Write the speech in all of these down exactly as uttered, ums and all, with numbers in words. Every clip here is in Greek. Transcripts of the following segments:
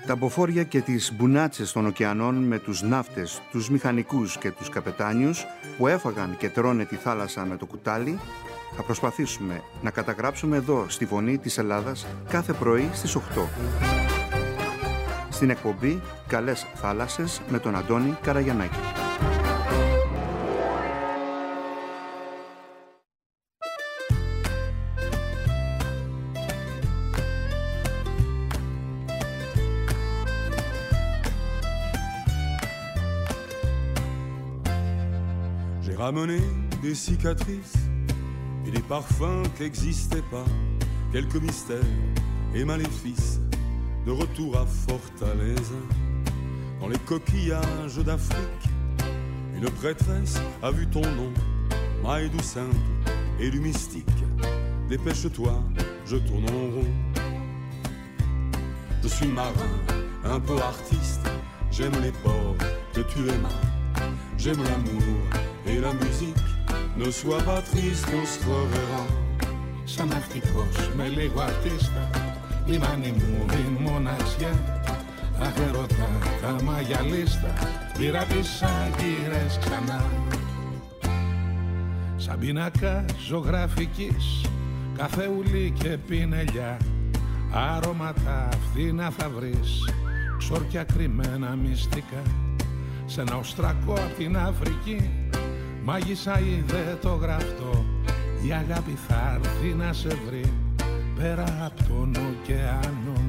Τα μποφόρια και τις μπουνάτσες των ωκεανών με τους ναύτες, τους μηχανικούς και τους καπετάνιους που έφαγαν και τρώνε τη θάλασσα με το κουτάλι, θα προσπαθήσουμε να καταγράψουμε εδώ στη Φωνή της Ελλάδας κάθε πρωί στις οκτώ. Στην εκπομπή «Καλές θάλασσες» με τον Αντώνη Καραγιαννάκη. Ramener des cicatrices et des parfums qui n'existaient pas, quelques mystères et maléfices de retour à Fortaleza. Dans les coquillages d'Afrique, une prêtresse a vu ton nom, maille du simple et du mystique. Dépêche-toi, je tourne en rond. Je suis marin, un peu artiste, j'aime les ports que tu aimes, j'aime l'amour et la musique, ne sois pas triste, on se reverra. Σαν ναυτικός με λίγο αρτίστα, λιμάνι μου η μοναξιά. Αχαιρωτά τα μαγιαλίστα, πήρα τις άγκυρες ξανά. Σαν πίνακα ζωγραφικής, καφεούλι και πινελιά. Άρωματα φθηνά θα βρεις, ξόρκια κρυμμένα μυστικά. Σ' ένα οστρακό απ' την Αφρική, μάγισσα είδε το γραφτό, η αγάπη θα έρθει να σε βρει πέρα από τον ωκεανό.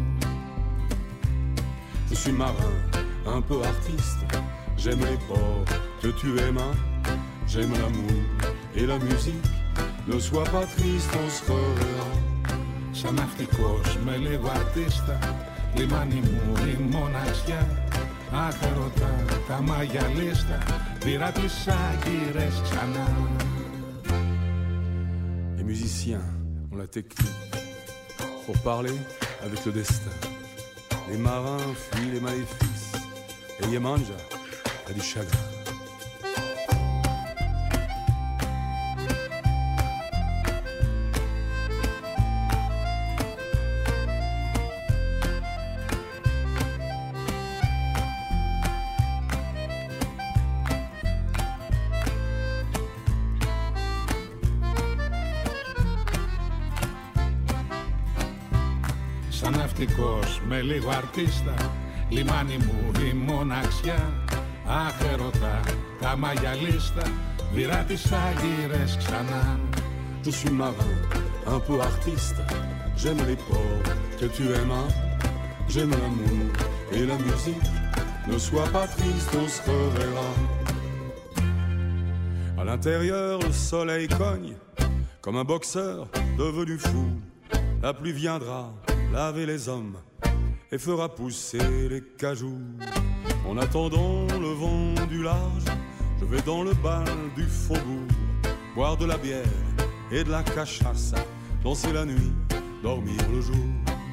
Je suis marin, un peu artiste, j'aime les ports que tu aimes, j'aime l'amour et la musique, ne sois pas triste, on se reverra. Σαν ναυτικός με λίγο αρτίστα, λιμάνι μου η μοναξιά. Αχαιρωτά τα μαγιαλίστα, πήρα τις άγκυρες ξανά. Les musiciens ont la technique pour parler avec le destin. Les marins fuient les maléfices et Yemanja a du chagrin. Σαν ναυτικός με λίγο αρτίστα, λιμάνι μου η μοναξιά. Αχαιρωτά τα μαγιαλίστα, βυρά τις άγκυρες ξανά. Je suis marin, un peu artiste, j'aime les ports que tu aimes, j'aime l'amour et la musique, ne sois pas triste, on se reverra. À l'intérieur, le soleil cogne, comme un boxeur devenu fou. La pluie viendra laver les hommes et fera pousser les cajous. En attendant le vent du large, je vais dans le bal du faubourg, boire de la bière et de la cachaça, danser la nuit, dormir le jour.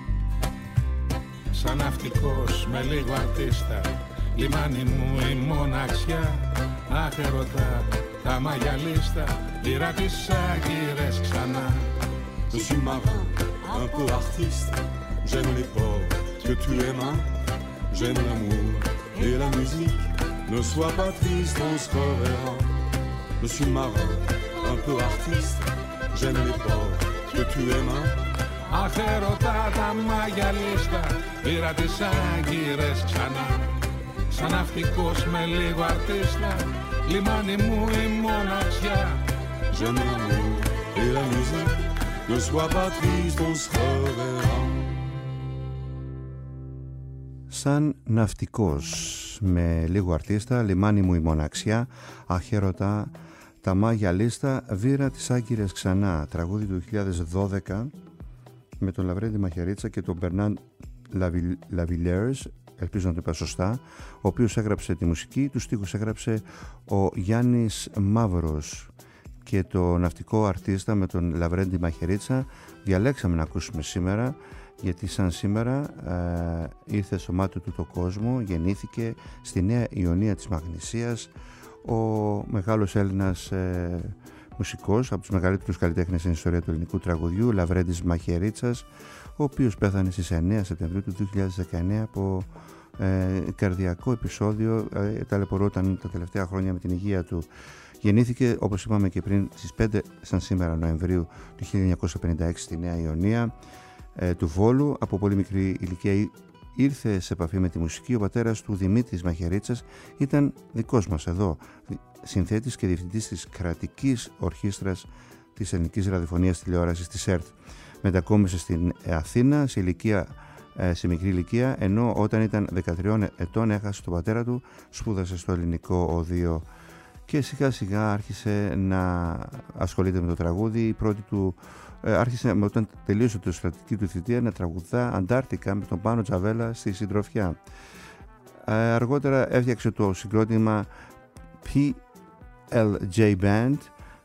Σαν ναυτικός με λίγο αρτίστα, λιμάνι μου η μοναξιά. Αχαιρωτά τα μαγιαλίστα, πήρα τις άγκυρες ξανά. Je suis marin, un peu artiste, j'aime les ports que tu aimes, j'aime l'amour et la musique, ne sois pas triste, on se reverra. Je suis marin, un peu artiste, j'aime les ports que tu aimes. Αχαιρωτά τα μαγιαλίστα, πήρα τις άγκυρες ξανά. Σαν ναυτικός με λίγο αρτίστα, λιμάνι μου η μοναξιά. J'aime l'amour et la musique, ne sois pas triste, on se reverra. Σαν ναυτικός με λίγο αρτίστα, λιμάνι μου η μοναξιά, αχαιρωτά τα μαγιαλίστα, βήρα τις άγκυρες ξανά. Τραγούδι του δύο χιλιάδες δώδεκα με τον Λαβρέντη Μαχαιρίτσα και τον Μπερνάν Λαβιλιέρς, ελπίζω να το είπα σωστά, ο οποίος έγραψε τη μουσική, τους στίχους έγραψε ο Γιάννης Μαύρος. Και το ναυτικό αρτίστα με τον Λαβρέντη Μαχαιρίτσα διαλέξαμε να ακούσουμε σήμερα, γιατί σαν σήμερα ε, ήρθε στο μάτι του το κόσμο, γεννήθηκε στη Νέα Ιωνία της Μαγνησίας ο μεγάλος Έλληνας ε, μουσικός, από τους μεγαλύτερους καλλιτέχνες στην ιστορία του ελληνικού τραγουδιού, Λαβρέντης Μαχαιρίτσας, ο οποίος πέθανε στις εννέα Σεπτεμβρίου του δύο χιλιάδες δεκαεννέα από ε, καρδιακό επεισόδιο. Ε, ταλαιπωρούταν τα τελευταία χρόνια με την υγεία του. Γεννήθηκε, όπως είπαμε και πριν, στις πέντε σαν σήμερα Νοεμβρίου του χίλια εννιακόσια πενήντα έξι στη Νέα Ιωνία ε, του Βόλου. Από πολύ μικρή ηλικία ήρθε σε επαφή με τη μουσική. Ο πατέρας του, Δημήτρης Μαχαιρίτσας, ήταν δικός μας εδώ, συνθέτης και διευθυντής της κρατικής ορχήστρας της ελληνικής ραδιοφωνίας τηλεόρασης της ΕΡΤ. Μετακόμισε στην Αθήνα σε, ηλικία, σε μικρή ηλικία, ενώ όταν ήταν δεκατρία ετών έχασε τον πατέρα του, σπούδασε στο ελληνικό οδείο και σιγά σιγά άρχισε να ασχολείται με το τραγούδι. Η πρώτη του άρχισε όταν τελείωσε τη στρατιωτική του θητεία να τραγουδά Αντάρτικα με τον Πάνο Τζαβέλα στη συντροφιά. Αργότερα έφτιαξε το συγκρότημα πι ελ τζέι Band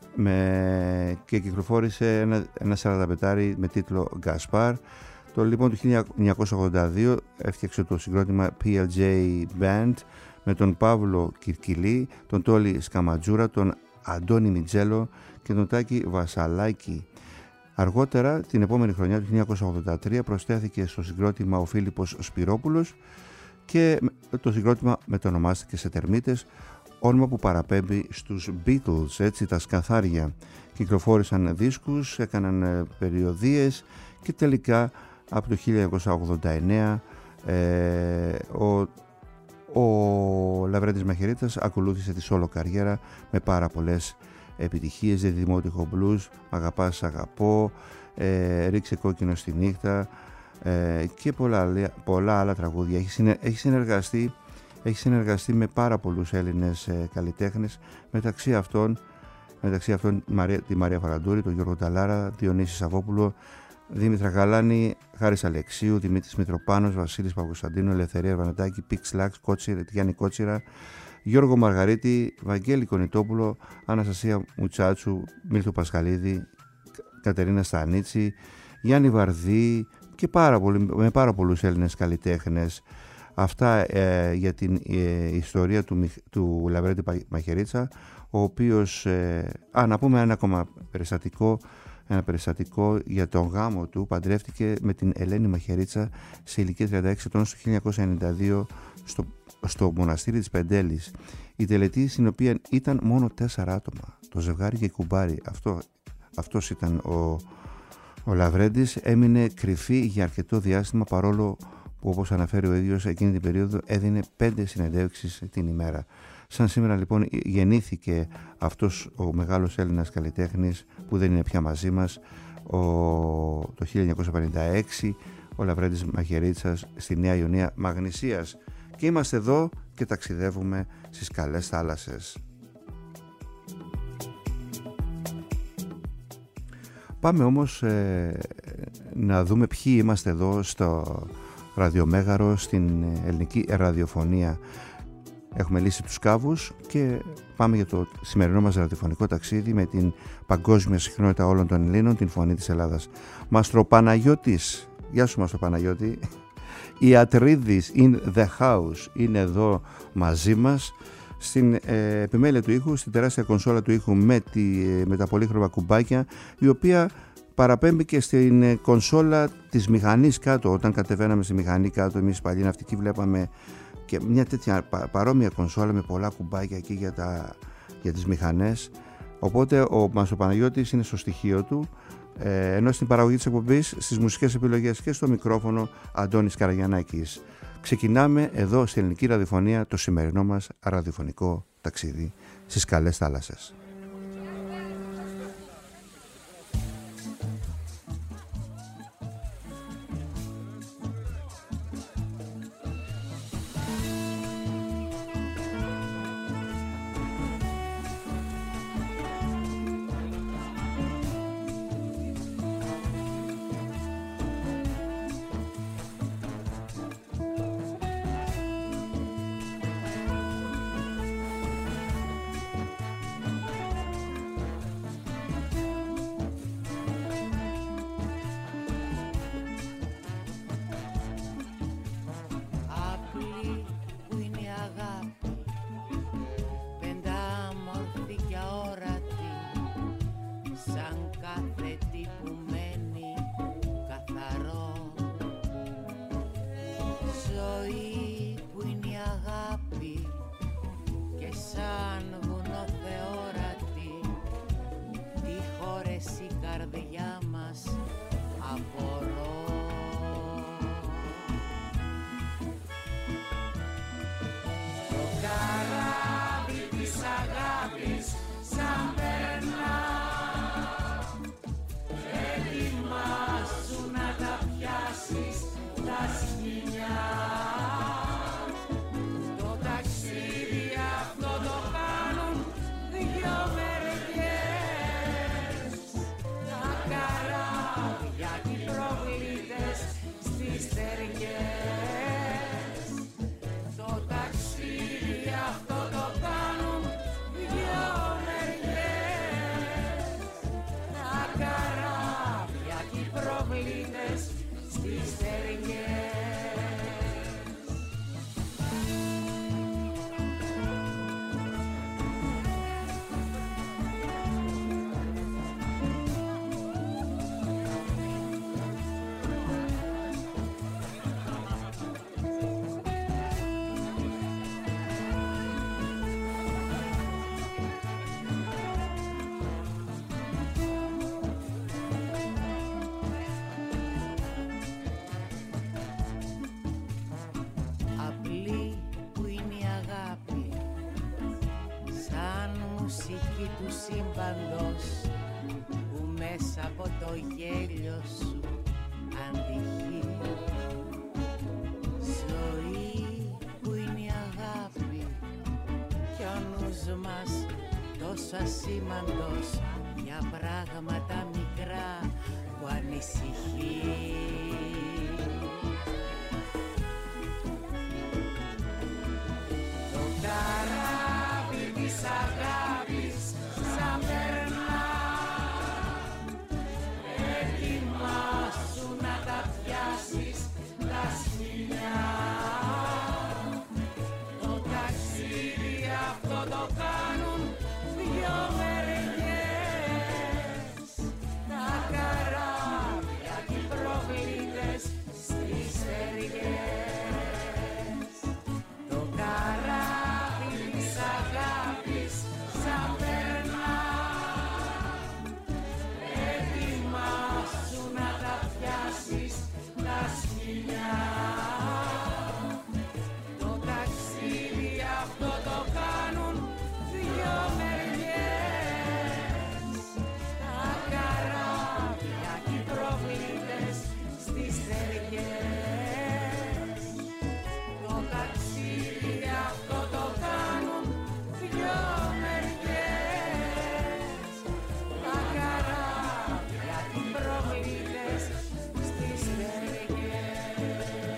με, και κυκλοφόρησε ένα, ένα σαρανταπετάρι με τίτλο Γκασπάρ. Το λοιπόν του χίλια εννιακόσια ογδόντα δύο έφτιαξε το συγκρότημα πι ελ τζέι Band με τον Παύλο Κυρκυλή, τον Τόλι Σκαματζούρα, τον Αντώνη Μιτζέλο και τον Τάκη Βασαλάκη. Αργότερα, την επόμενη χρονιά του χίλια εννιακόσια ογδόντα τρία, προσθέθηκε στο συγκρότημα ο Φίλιππος Σπυρόπουλος και το συγκρότημα μετονομάστηκε σε Τερμίτες, όνομα που παραπέμπει στους Beatles, έτσι, τα σκαθάρια. Κυκλοφόρησαν δίσκους, έκαναν περιοδίες και τελικά από το χίλια εννιακόσια ογδόντα εννέα ε, ο, ο Λαβρέντης Μαχαιρίτσας ακολούθησε τη solo καριέρα με πάρα πολλές επιτυχίες, Δημότυχο Blues, Μ' αγαπάς αγαπώ, ε, Ρίξε κόκκινο στη νύχτα ε, και πολλά, πολλά άλλα τραγούδια. Έχει, συνε, έχει, συνεργαστεί, έχει συνεργαστεί με πάρα πολλούς Έλληνες ε, καλλιτέχνες, μεταξύ αυτών, μεταξύ αυτών Μαρία, τη Μαρία Φαραντούρη, τον Γιώργο Ταλάρα, Διονύση Σαββόπουλο, Δήμητρα Γαλάνη, Χάρης Αλεξίου, Δημήτρης Μητροπάνος, Βασίλης Παπακοσταντίνου, Ελευθερία Βανατάκη, Πίξ Λάξ, Γιάννη Κότσιρα, Γιώργο Μαργαρίτη, Βαγγέλη Κονιτόπουλο, Αναστασία Μουτσάτσου, Μίλτο Πασχαλίδη, Κατερίνα Στανίτσι, Γιάννη Βαρδί και πάρα πολύ, με πάρα πολλούς Έλληνες καλλιτέχνες. Αυτά ε, για την ε, ιστορία του, του Λαβρέντη Μαχαιρίτσα, ο οποίος, ε, α, να πούμε ένα ακόμα περιστατικό, ένα περιστατικό για τον γάμο του. Παντρεύτηκε με την Ελένη Μαχαιρίτσα σε ηλικία τριάντα έξι ετών στο χίλια εννιακόσια ενενήντα δύο στο, στο μοναστήρι της Πεντέλης. Η τελετή στην οποία ήταν μόνο τέσσερα άτομα, το ζευγάρι και η κουμπάρι. Αυτό, αυτός ήταν ο, ο Λαβρέντης. Έμεινε κρυφή για αρκετό διάστημα, παρόλο που, όπως αναφέρει ο ίδιος, εκείνη την περίοδο έδινε πέντε συνεντεύξεις την ημέρα. Σαν σήμερα λοιπόν γεννήθηκε αυτός ο μεγάλος Έλληνας καλλιτέχνης που δεν είναι πια μαζί μας, ο, το χίλια εννιακόσια πενήντα έξι, ο Λαβρέντης Μαχαιρίτσας στη Νέα Ιωνία Μαγνησίας. Και είμαστε εδώ και ταξιδεύουμε στις καλές θάλασσες. Πάμε όμως ε, να δούμε ποιοι είμαστε εδώ στο ραδιομέγαρο, στην ελληνική ραδιοφωνία. Έχουμε λύσει τους κάβους και πάμε για το σημερινό μας ραδιοφωνικό ταξίδι με την παγκόσμια συχνότητα όλων των Ελλήνων, την φωνή της Ελλάδας. Μαστροπαναγιώτης, γεια σου Μαστροπαναγιώτη. Η Ατρίδης in the house είναι εδώ μαζί μας στην ε, επιμέλεια του ήχου, στην τεράστια κονσόλα του ήχου με, τη, με τα πολύχρωμα κουμπάκια, η οποία παραπέμπει και στην κονσόλα της μηχανής κάτω. Όταν κατεβαίναμε στη μηχανή κάτω, εμείς παλιοί ναυτικοί βλέπαμε και μια τέτοια παρόμοια κονσόλα με πολλά κουμπάκια εκεί για, τα, για τις μηχανές. Οπότε ο Μαστροπαναγιώτης είναι στο στοιχείο του, ε, ενώ στην παραγωγή της εκπομπής, στις μουσικές επιλογές και στο μικρόφωνο Αντώνης Καραγιαννάκης. Ξεκινάμε εδώ στην ελληνική ραδιοφωνία το σημερινό μας ραδιοφωνικό ταξίδι στις καλές θάλασσες. προβλήτες στις στεριές. Που μέσα από το γέλιο σου αντυχεί. Ζωή που είναι η αγάπη κι ο νους μας τόσο ασήμαντος για πράγματα μικρά που ανησυχεί. Το καράβι της αγάπης σαν περνά, ετοιμάσου να τα πιάσεις τα σκοινιά. Το ταξίδι αυτό το κάνουν δυο μεριές, τα καράβια και οι προβλήτες στις στεριές. Το καράβι της αγάπης σαν περνά, ετοιμάσου να τα πιάσεις τα σκοινιά. Το ταξίδι αυτό το κάνουν δυο μεριές, τα καράβια και οι προβλήτες στις στεριές. Το ταξίδι αυτό το κάνουν δυο μεριές, τα καράβια και οι προβλήτες στις στεριές.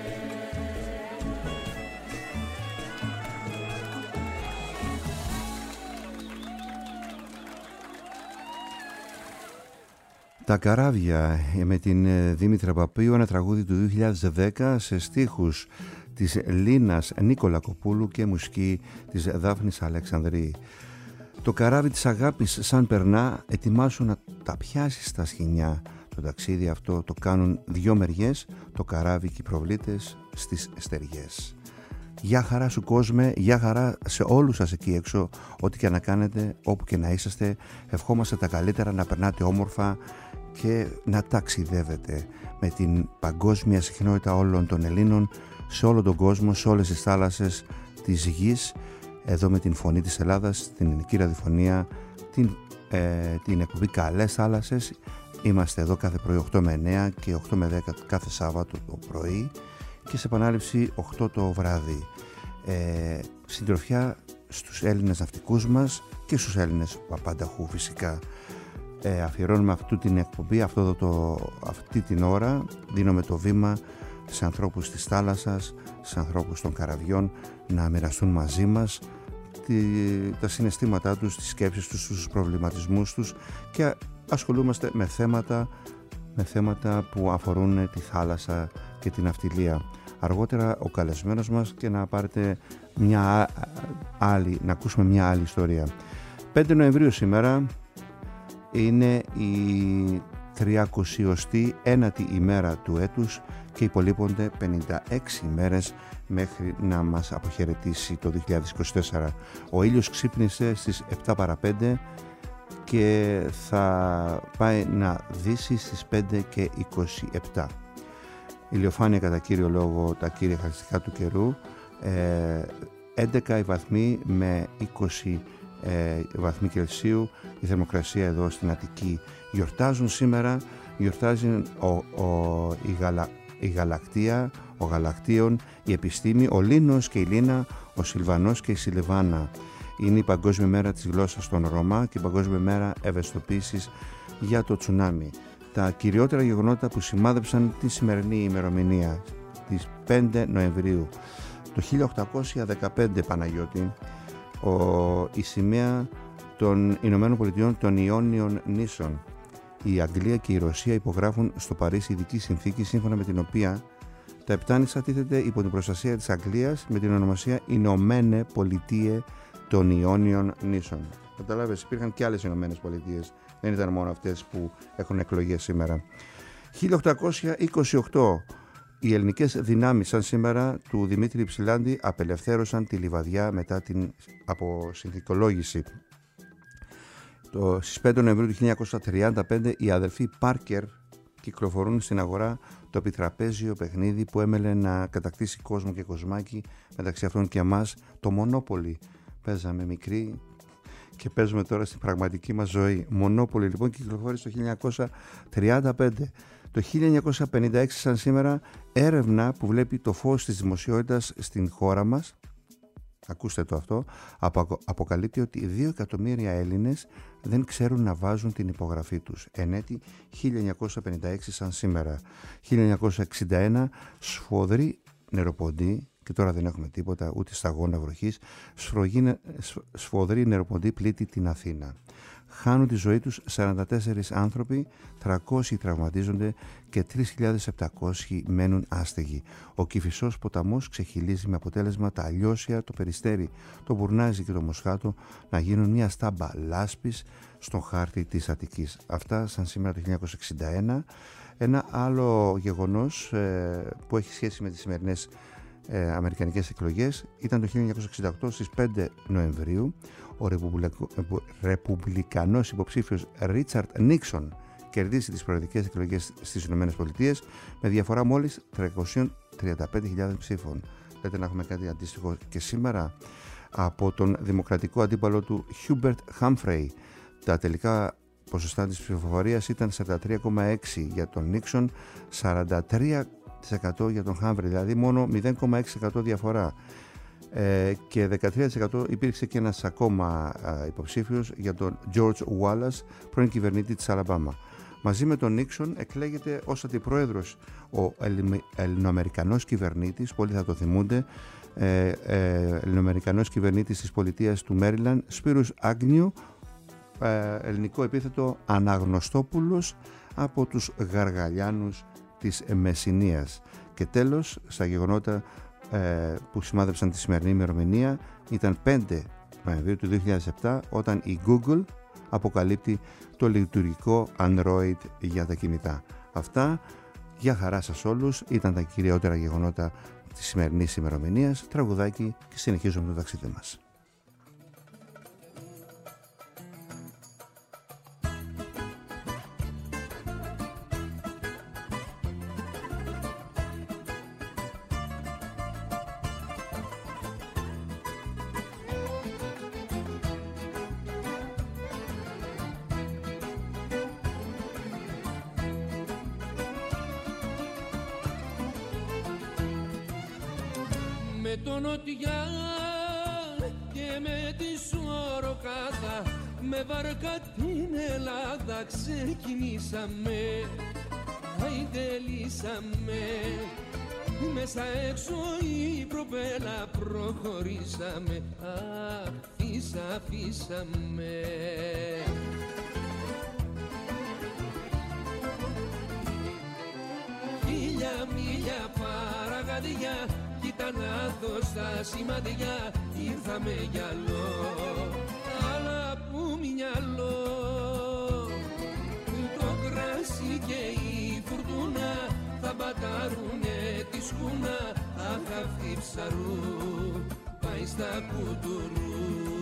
Τα καράβια με την Δήμητρα Παπίου, ένα τραγούδι του δύο χιλιάδες δέκα σε στίχους της Λίνας Νικολακοπούλου και μουσική της Δάφνης Αλεξανδρή. Το καράβι της αγάπης σαν περνά, ετοιμάσου να τα πιάσεις στα σκοινιά. Το ταξίδι αυτό το κάνουν δυο μεριές, το καράβι και οι προβλήτες στις στεριές. Γεια χαρά σου κόσμε, γεια χαρά σε όλους σας εκεί έξω, ό,τι και να κάνετε, όπου και να είσαστε. Ευχόμαστε τα καλύτερα, να περνάτε όμορφα και να ταξιδεύετε με την παγκόσμια συχνότητα όλων των Ελλήνων σε όλο τον κόσμο, σε όλες τις θάλασσες της γης, εδώ με την Φωνή της Ελλάδας, την Ελληνική Ραδιοφωνία, την, ε, την εκπομπή Καλές Θάλασσες. Είμαστε εδώ κάθε πρωί οκτώ με εννέα και οκτώ με δέκα κάθε Σάββατο το πρωί και σε επανάληψη οκτώ το βράδυ. Ε, συντροφιά στους Έλληνες ναυτικούς μας και στους Έλληνες παπανταχού φυσικά. Ε, αφιερώνουμε αυτή την εκπομπή αυτό το, αυτή την ώρα, δίνουμε το βήμα σε ανθρώπους της θάλασσας, σε ανθρώπους των καραβιών να μοιραστούν μαζί μας τη, τα συναισθήματά τους, τις σκέψεις τους, τους προβληματισμούς τους και ασχολούμαστε με θέματα, με θέματα που αφορούν τη θάλασσα και την ναυτιλία. Αργότερα ο καλεσμένος μας και να πάρετε μια άλλη, να ακούσουμε μια άλλη ιστορία. πέντε Νοεμβρίου σήμερα είναι η τριακοσιοστή ένατη ημέρα του έτους και υπολείπονται πενήντα έξι ημέρες μέχρι να μας αποχαιρετήσει το δύο χιλιάδες είκοσι τέσσερα. Ο ήλιος ξύπνησε στις επτά παρά πέντε και θα πάει να δύσει στις πέντε και είκοσι επτά. Ηλιοφάνεια κατά κύριο λόγο τα κύρια χαρακτηριστικά του καιρού, ε, έντεκα οι βαθμοί με είκοσι ε, βαθμοί Κελσίου η θερμοκρασία εδώ στην Αττική. Γιορτάζουν σήμερα, γιορτάζει ο, ο, η, γαλα, η Γαλακτία, ο Γαλακτίον, η Επιστήμη, ο Λίνος και η Λίνα, ο Σιλβανός και η Σιλβάνα. Είναι η Παγκόσμια Μέρα της Γλώσσας των Ρωμά και η Παγκόσμια Μέρα ευαισθητοποίησης για το τσουνάμι. Τα κυριότερα γεγονότα που σημάδεψαν τη σημερινή ημερομηνία της πέντε Νοεμβρίου. Το χίλια οκτακόσια δεκαπέντε, Παναγιώτη, ο, η σημαία των Ηνωμένων Πολιτειών των Ιόνιων νήσων η Αγγλία και η Ρωσία υπογράφουν στο Παρίσι ειδική συνθήκη σύμφωνα με την οποία τα επτά νησιά τίθεται υπό την προστασία της Αγγλίας με την ονομασία Ηνωμένε Πολιτείε των Ιόνιων Νήσων. Καταλάβες, υπήρχαν και άλλες Ηνωμένες Πολιτείες, δεν ήταν μόνο αυτές που έχουν εκλογές σήμερα. χίλια οκτακόσια είκοσι οκτώ οι ελληνικές δυνάμεις σαν σήμερα του Δημήτρη Ψηλάντη απελευθέρωσαν τη Λιβαδιά μετά την αποσυνθηκολόγηση. Το, στις πέντε Νοεμβρίου του χίλια εννιακόσια τριάντα πέντε οι αδελφοί Πάρκερ κυκλοφορούν στην αγορά το επιτραπέζιο παιχνίδι που έμελε να κατακτήσει κόσμο και κοσμάκι, μεταξύ αυτών και εμάς, το Μονόπολι. Παίζαμε μικροί και παίζουμε τώρα στην πραγματική μας ζωή. Μονόπολι λοιπόν κυκλοφόρησε το χίλια εννιακόσια τριάντα πέντε. Το χίλια εννιακόσια πενήντα έξι σαν σήμερα έρευνα που βλέπει το φως της δημοσιότητας στην χώρα μας, ακούστε το αυτό, αποκαλύπτει ότι δύο εκατομμύρια Έλληνες δεν ξέρουν να βάζουν την υπογραφή τους. Εν έτη χίλια εννιακόσια πενήντα έξι σαν σήμερα. χίλια εννιακόσια εξήντα ένα σφοδρή νεροποντή, και τώρα δεν έχουμε τίποτα ούτε σταγόνα βροχής, σφοδρή νεροποντή πλήττει την Αθήνα. Χάνουν τη ζωή τους σαράντα τέσσερις άνθρωποι, τριακόσιοι τραυματίζονται και τρεις χιλιάδες επτακόσιοι μένουν άστεγοι. Ο Κηφισός ποταμός ξεχυλίζει με αποτέλεσμα τα Αλλιώσια, το Περιστέρι, το Μπουρνάζι και το Μοσχάτο να γίνουν μια στάμπα λάσπης στον χάρτη της Αττικής. Αυτά σαν σήμερα το χίλια εννιακόσια εξήντα ένα. Ένα άλλο γεγονός ε, που έχει σχέση με τις σημερινές ε, αμερικανικές εκλογές ήταν το χίλια εννιακόσια εξήντα οκτώ στις πέντε Νοεμβρίου. Ο Ρεπουμπλικο... ρεπουμπλικανός υποψήφιος Ρίτσαρντ Νίξον κερδίσει τις προεδρικές εκλογές στις Ηνωμένες Πολιτείες με διαφορά μόλις τριακόσιες τριάντα πέντε χιλιάδες ψήφων. Λέτε να έχουμε κάτι αντίστοιχο και σήμερα. Από τον δημοκρατικό αντίπαλο του Χιούμπερτ Χάμφρεϊ, τα τελικά ποσοστά της ψηφοφορίας ήταν σαράντα τρία κόμμα έξι τοις εκατό για τον Νίξον, σαράντα τρία τοις εκατό για τον Χάμφρεϊ, δηλαδή μόνο μηδέν κόμμα έξι τοις εκατό διαφορά. Ε, και δεκατρία τοις εκατό υπήρξε και ένας ακόμα α, υποψήφιος για τον George Wallace, πρώην κυβερνήτη της Αλαμπάμα. Μαζί με τον Νίξον εκλέγεται ως αντιπρόεδρος ο Ελληνοαμερικανός κυβερνήτης, πολλοί θα το θυμούνται, ε, ε, Ελληνοαμερικανός κυβερνήτης της πολιτείας του Μέριλαν, Σπύρους Άγνιου, ε, ελληνικό επίθετο Αναγνωστόπουλος από τους Γαργαλιάνους της Μεσσηνίας. Και τέλος, στα γεγονότα που σημάδεψαν τη σημερινή ημερομηνία, ήταν πέντε Νοεμβρίου του δύο χιλιάδες επτά όταν η Google αποκαλύπτει το λειτουργικό Android για τα κινητά. Αυτά, για χαρά σας όλους, ήταν τα κυριότερα γεγονότα της σημερινής ημερομηνίας. Τραγουδάκι και συνεχίζουμε το ταξίδι μας. Με τον Νοτιά και με τη Σωροκάτα, με βαρκά την Ελλάδα ξεκινήσαμε, αϊντελήσαμε, μέσα έξω η προπέλα προχωρήσαμε, αφήσα, αφήσαμε. Χίλια μίλια παραγαδιά, κοίτα να δω στα σημαδιά, ήρθαμε γυαλό, αλλά που μυαλό. Το κράσι και η φουρτούνα θα μπατάρουνε τη σκούνα, αχ αυτή ψαρού πάει στα κουτουρού.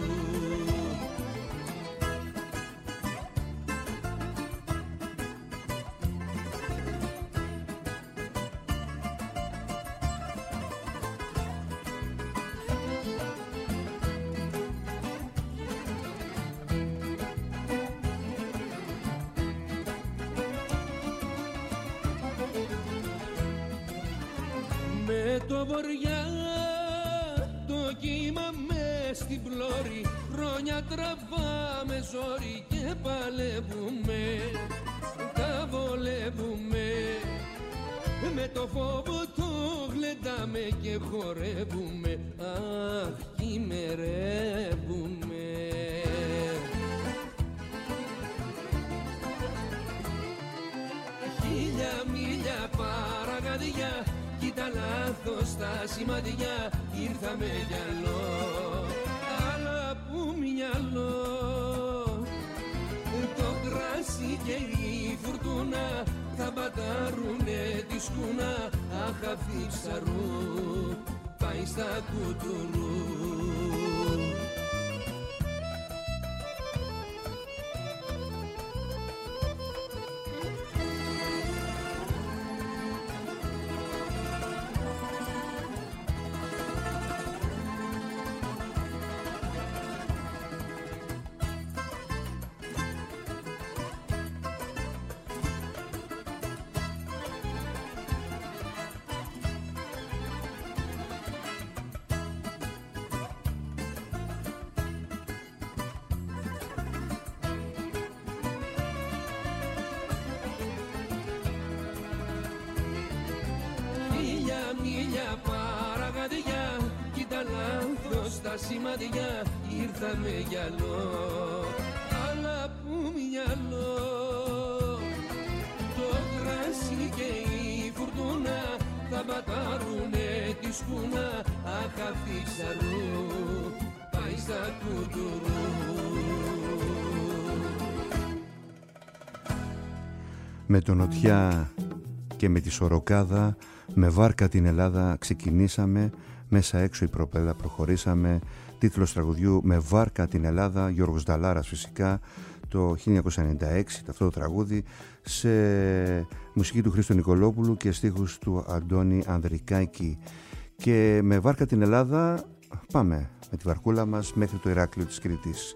Το βοριά το κύμα μες στην πλώρη, χρόνια τραβάμε ζόρι και παλεύουμε, τα βολεύουμε. Με το φόβο το γλεντάμε και χορεύουμε, αχ χειμερεύουμε. κοίτα λάθος τα σημαδιά, ήρθα με γυαλό, αλλά που μυαλό. Το κράσι και η φουρτούνα θα μπατάρουνε τη σκούνα, αχ αυτή ψαρού πάει στα κουτουρού. Μίλια παραγαδιά, κοίτα λάθος τα σημαδιά, ήρθα με γυαλό, αλλά που μυαλό. Το κράσι και η φουρτούνα θα μπατάρουνε τη σκούνα, αχ αυτή ψαρού πάει στα κουτουρού. Με τον Νοτιά και με τη Σοροκάδα, με βάρκα την Ελλάδα ξεκινήσαμε, μέσα έξω η προπέλα προχωρήσαμε. Τίτλος τραγουδιού με βάρκα την Ελλάδα, Γιώργος Νταλάρας φυσικά, το χίλια εννιακόσια ενενήντα έξι, αυτό το τραγούδι, σε μουσική του Χρήστο Νικολόπουλου και στίχους του Αντώνη Ανδρικάκη. Και με βάρκα την Ελλάδα πάμε με τη βαρκούλα μας μέχρι το Ηράκλειο της Κρήτης.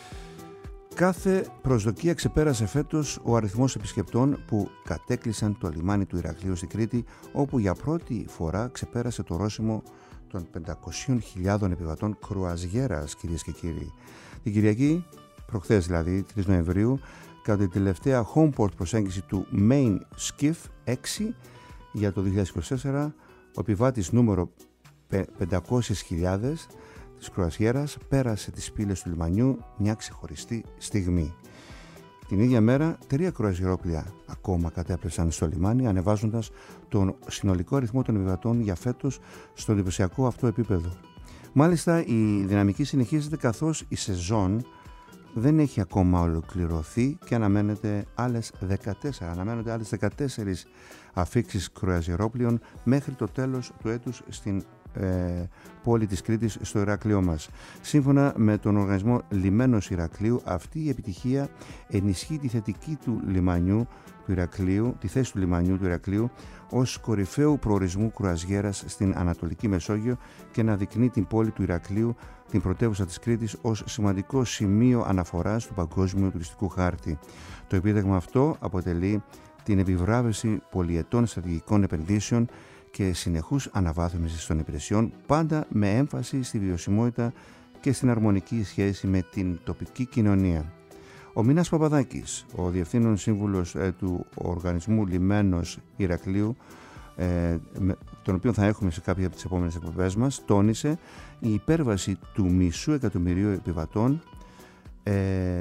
Κάθε προσδοκία ξεπέρασε φέτος ο αριθμός επισκεπτών που κατέκλυσαν το λιμάνι του Ηρακλείου στην Κρήτη, όπου για πρώτη φορά ξεπέρασε το ορόσημο των πεντακόσιες χιλιάδες επιβατών κρουαζιέρας, κυρίες και κύριοι. Την Κυριακή, προχθές δηλαδή, τρεις Νοεμβρίου, κατά την τελευταία homeport προσέγγιση του Main Skiff έξι για το δύο χιλιάδες είκοσι τέσσερα, ο επιβάτης νούμερο πεντακόσιες χιλιάδες της κρουαζιέρας πέρασε τις πύλες του λιμανιού, μια ξεχωριστή στιγμή. Την ίδια μέρα, τρία κρουαζιερόπλια ακόμα κατέπλεσαν στο λιμάνι, ανεβάζοντας τον συνολικό αριθμό των επιβατών για φέτος στο εντυπωσιακό αυτό επίπεδο. Μάλιστα, η δυναμική συνεχίζεται καθώς η σεζόν δεν έχει ακόμα ολοκληρωθεί και αναμένεται άλλες δεκατέσσερις, αναμένονται άλλες δεκατέσσερις αφίξεις κρουαζιερόπλιων μέχρι το τέλος του έτους στην Ε, πόλη της Κρήτης, στο Ηράκλειό μας. Σύμφωνα με τον οργανισμό Λιμένος Ηρακλείου, αυτή η επιτυχία ενισχύει τη θετική του λιμανιού του Ηρακλείου, τη θέση του λιμανιού του Ηρακλείου ως κορυφαίου προορισμού κρουαζιέρας στην Ανατολική Μεσόγειο και να δεικνύει την πόλη του Ηρακλείου, την πρωτεύουσα της Κρήτης, ως σημαντικό σημείο αναφοράς του παγκόσμιου τουριστικού χάρτη. Το επίτευγμα αυτό αποτελεί την επιβράβευση πολυετών στρατηγικών επενδύσεων και συνεχούς αναβάθμισης των υπηρεσιών, πάντα με έμφαση στη βιωσιμότητα και στην αρμονική σχέση με την τοπική κοινωνία. Ο Μινάς Παπαδάκης, ο Διευθύνων Σύμβουλος ε, του Οργανισμού Λιμένος Ηρακλείου, ε, με, τον οποίο θα έχουμε σε κάποια από τις επόμενες εκπομπές μας, τόνισε η υπέρβαση του μισού εκατομμυρίου επιβατών ε,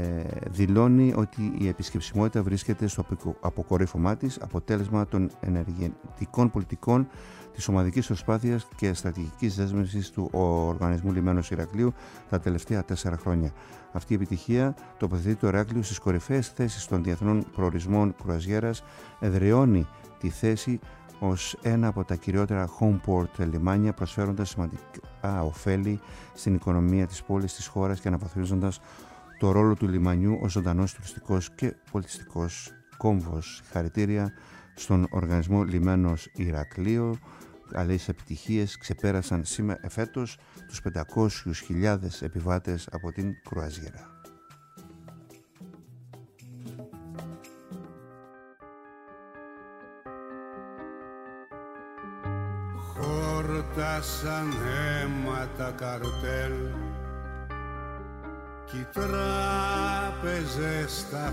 δηλώνει ότι η επισκεψιμότητα βρίσκεται στο αποκορύφωμά της, αποτέλεσμα των ενεργητικών πολιτικών, της ομαδικής προσπάθειας και στρατηγικής δέσμευσης του Οργανισμού Λιμένος Ηρακλείου τα τελευταία τέσσερα χρόνια. Αυτή η επιτυχία τοποθετεί το Ηράκλειο στις κορυφαίες θέσεις των διεθνών προορισμών κρουαζιέρας, εδραιώνει τη θέση ως ένα από τα κυριότερα homeport λιμάνια, προσφέροντας σημαντικά ωφέλη στην οικονομία της πόλης, της χώρας και αναβαθμίζοντας το ρόλο του λιμανιού ως ζωντανός τουριστικός και πολιτιστικός κόμβος. Χαρητήρια στον Οργανισμό Λιμένος Ηρακλείου. Καλές επιτυχίες ξεπέρασαν σήμερα εφέτος τους πεντακόσιες χιλιάδες επιβάτες από την κρουαζιέρα. Χόρτασαν αίμα τα καρτέλ κι οι τράπεζες τα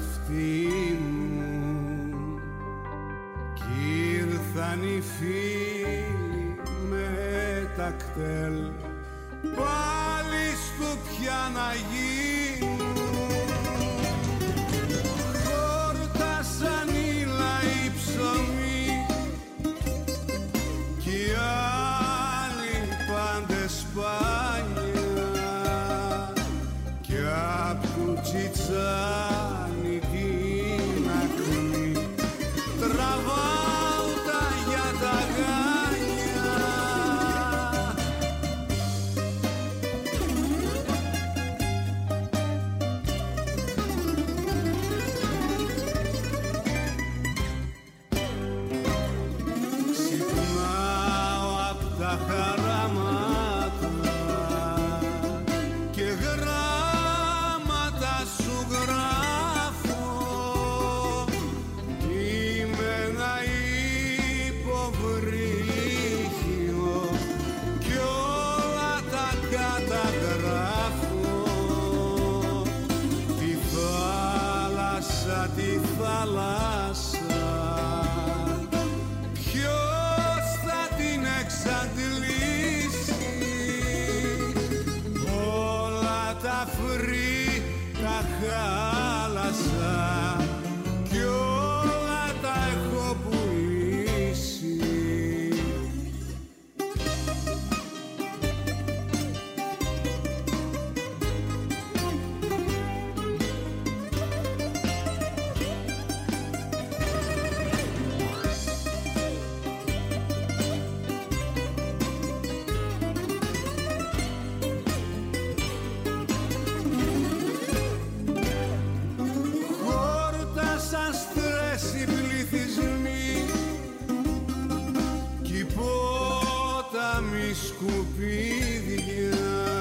φτύνουν κι ήρθαν οι φίλοι με τα κτέλ πάλι στο πια να γίνουν. Χόρτασαν οι λαοί ψωμί κι τα χαράματα και γράμματα σου γράφω. Είμαι ένα υποβρύχιο κι όλα τα καταγράφω. Τη θάλασσα, τη θάλασσα, ποιος θα την εξαντλήσει? Όλα τα φρύτα χάλασα κι όλα τα έχω πουλήσει. Χόρτασαν στρες οι πληθυσμοί κι οι πόταμοι σκουπίδια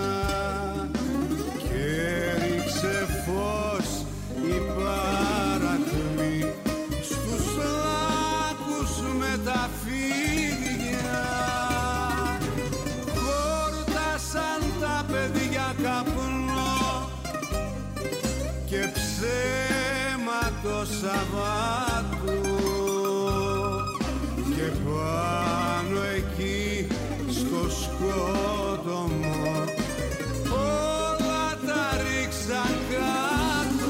και ρίξε φως η παρακμή στους λάκους με τα φίδια. Χόρτασαν τα παιδιά καπνό και ψέμα το Σαββάτο και πάνω εκεί στο σκότωμο όλα τα ρίξαν κάτω.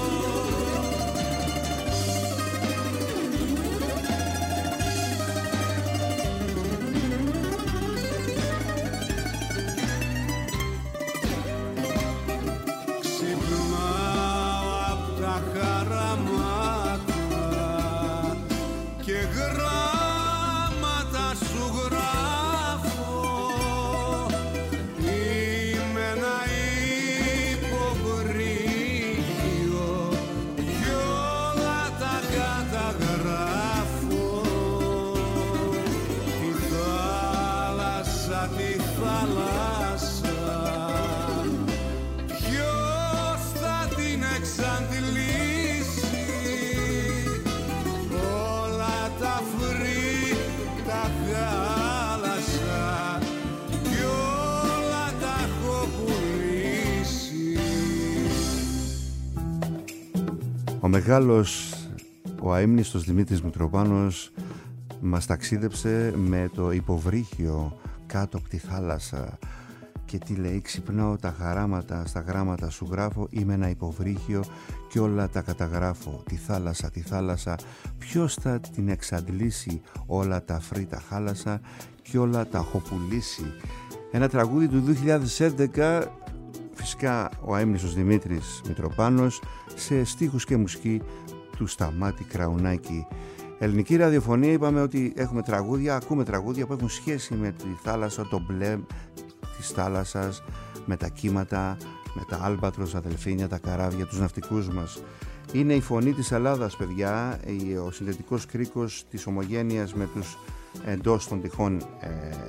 Ξυπνάω απ' τα χαράματα και γράμματα σου γράφω. Είμαι ένα υποβρύχιο κι όλα τα καταγράφω. Τη θάλασσα, τη θάλασσα, ποιος θα την εξαντλήσει? Όλα τα φρύτα χάλασα κι όλα τα έχω πουλήσει. Ο μεγάλος, ο αείμνηστος Δημήτρης Μητροπάνος μας ταξίδεψε με το υποβρύχιο κάτω από τη θάλασσα. Και τι λέει? Ξυπνάω τα χαράματα, στα γράμματα σου γράφω. Είμαι ένα υποβρύχιο και όλα τα καταγράφω. Τη θάλασσα, τη θάλασσα, ποιος θα την εξαντλήσει? Όλα τα φρύτα χάλασα και όλα τα έχω πουλήσει. Ένα τραγούδι του δύο χιλιάδες έντεκα, φυσικά ο αείμνηστος Δημήτρης Μητροπάνος, σε στίχους και μουσική του Σταμάτη Κραουνάκη. Ελληνική ραδιοφωνία, είπαμε ότι έχουμε τραγούδια, ακούμε τραγούδια που έχουν σχέση με τη θάλασσα, το μπλε της θάλασσας, με τα κύματα, με τα άλμπατρος, αδελφίνια, τα καράβια, τους ναυτικούς μας. Είναι η φωνή της Ελλάδας, παιδιά, ο συνδετικός κρίκος της ομογένειας με τους εντός των τυχών ε,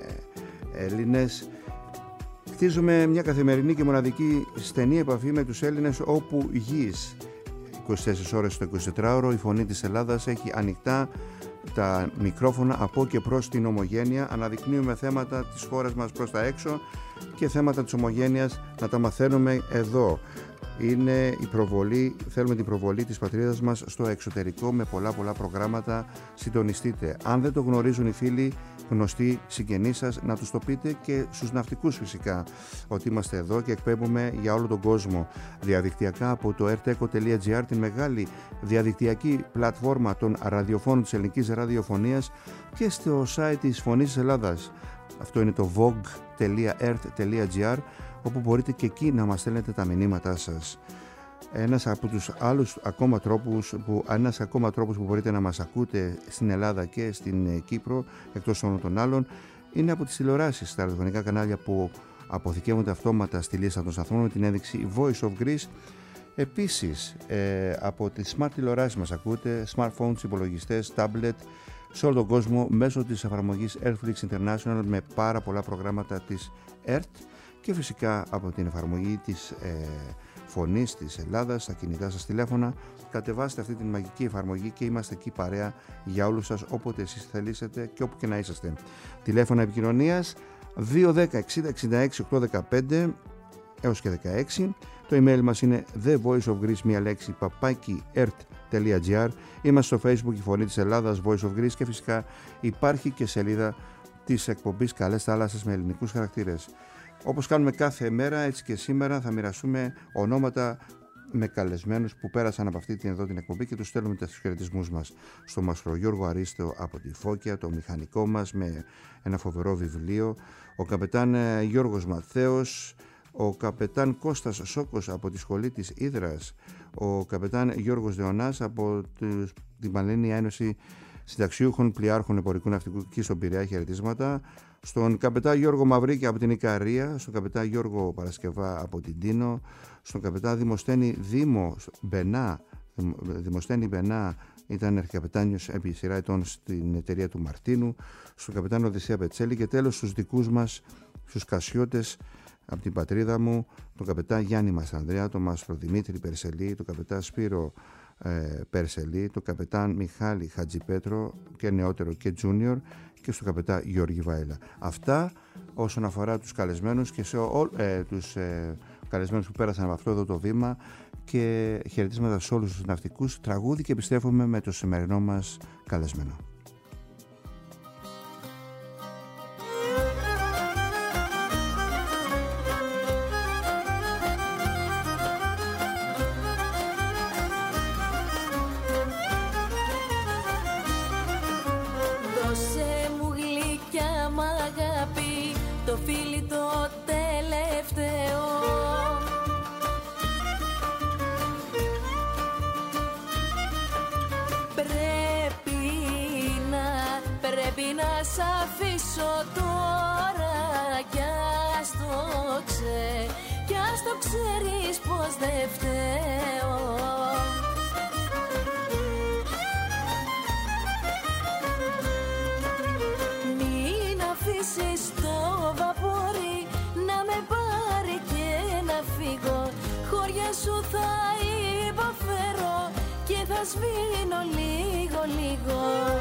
Έλληνες. Χτίζουμε μια καθημερινή και μοναδική στενή επαφή με τους Έλληνες όπου γης. είκοσι τέσσερις ώρες το εικοσιτετράωρο η φωνή της Ελλάδας έχει ανοιχτά τα μικρόφωνα από και προς την ομογένεια. Αναδεικνύουμε θέματα της χώρας μας προς τα έξω και θέματα της ομογένειας να τα μαθαίνουμε εδώ. Είναι η προβολή, θέλουμε την προβολή της πατρίδας μας στο εξωτερικό με πολλά πολλά προγράμματα. Συντονιστείτε. Αν δεν το γνωρίζουν οι φίλοι, γνωστοί, συγγενείς σας, να τους το πείτε και στους ναυτικούς φυσικά, ότι είμαστε εδώ και εκπέμπουμε για όλο τον κόσμο διαδικτυακά από το erteco τελεία gr, την μεγάλη διαδικτυακή πλατφόρμα των ραδιοφώνων της ελληνικής ραδιοφωνίας, και στο site της Φωνής της Ελλάδας. Αυτό είναι το vogue τελεία ert τελεία gr, όπου μπορείτε και εκεί να μας στέλνετε τα μηνύματά σας. Ένας από τους άλλους ακόμα τρόπους που, ένας ακόμα τρόπος που μπορείτε να μας ακούτε στην Ελλάδα και στην Κύπρο, εκτός όλων των άλλων, είναι από τις τηλεοράσεις, τα ραδιοφωνικά κανάλια που αποθηκεύονται αυτόματα στη λίστα των σταθμών με την ένδειξη Voice of Greece. Επίσης, ε, από τις smart τηλεοράσεις μας ακούτε, smartphones, υπολογιστές, tablet, σε όλο τον κόσμο μέσω της εφαρμογής Earthflix International με πάρα πολλά προγράμματα της ΕΡΤ και φυσικά από την εφαρμογή της ε, Φωνής της Ελλάδας στα κινητά σας τηλέφωνα. Κατεβάστε αυτή την μαγική εφαρμογή και είμαστε εκεί παρέα για όλους σας όποτε εσείς θελήσετε και όπου και να είσαστε. Τηλέφωνα επικοινωνίας δύο ένα μηδέν εξήντα εξήντα έξι οκτακόσια δεκαπέντε έως και δεκαέξι. Το email μας είναι the voice of greece, μία λέξη, παπάκι ert τελεία gr. Είμαστε στο Facebook η Φωνή της Ελλάδας, Voice of Greece, και φυσικά υπάρχει και σελίδα της εκπομπής Καλές Θάλασσες με ελληνικούς χαρακτήρες. Όπως κάνουμε κάθε μέρα, έτσι και σήμερα θα μοιραστούμε ονόματα με καλεσμένους που πέρασαν από αυτή την εδώ την εκπομπή και τους στέλνουμε τους χαιρετισμούς μας. Στο Μαστρο Γιώργο Αρίστο από τη Φώκια, το μηχανικό μας με ένα φοβερό βιβλίο, ο καπετάν Γιώργος Ματθαίος, ο καπετάν Κώστας Σόκος από τη Σχολή της Ύδρας, ο καπετάν Γιώργος Δεωνάς από την Πανελλήνια Ένωση Συνταξιούχων Πλοιάρχων Εμπορικού Ναυτικού και στον Πειραιά, χαιρετίσματα. Στον καπετάν Γιώργο Μαυρίκη από την Ικαρία, στον καπετάν Γιώργο Παρασκευά από την Τίνο, στον καπετάν Δημοσθένη Δήμο Μπενά, Δημοσθένη Μπενά ήταν αρχικαπετάνιος επί σειρά ετών στην εταιρεία του Μαρτίνου, στον καπετάν Οδυσσέα Πετσέλη και τέλος στους δικούς μας, στους Κασιώτες από την πατρίδα μου, τον καπετάν Γιάννη Μαστανδρέα, τον μάστρο Δημήτρη Περσελή, τον καπετάν Σπύρο ε, Περσελή, τον καπετάν Μιχάλη Χατζιπέτρο και νεότερο και τζούνιορ και στον καπετάν Γιώργη Βάιλα. Αυτά όσον αφορά τους καλεσμένους και σε ό, ε, τους ε, καλεσμένους που πέρασαν από αυτό εδώ το βήμα, και χαιρετίσματα σε όλους τους ναυτικούς. Τραγούδι και επιστρέφουμε με το σημερινό μας καλεσμένο. Ξέρεις πως δεν φταίω. Μην αφήσεις το βαπόρι να με πάρει και να φύγω. Χώρια σου θα υποφέρω και θα σβήνω λίγο λίγο.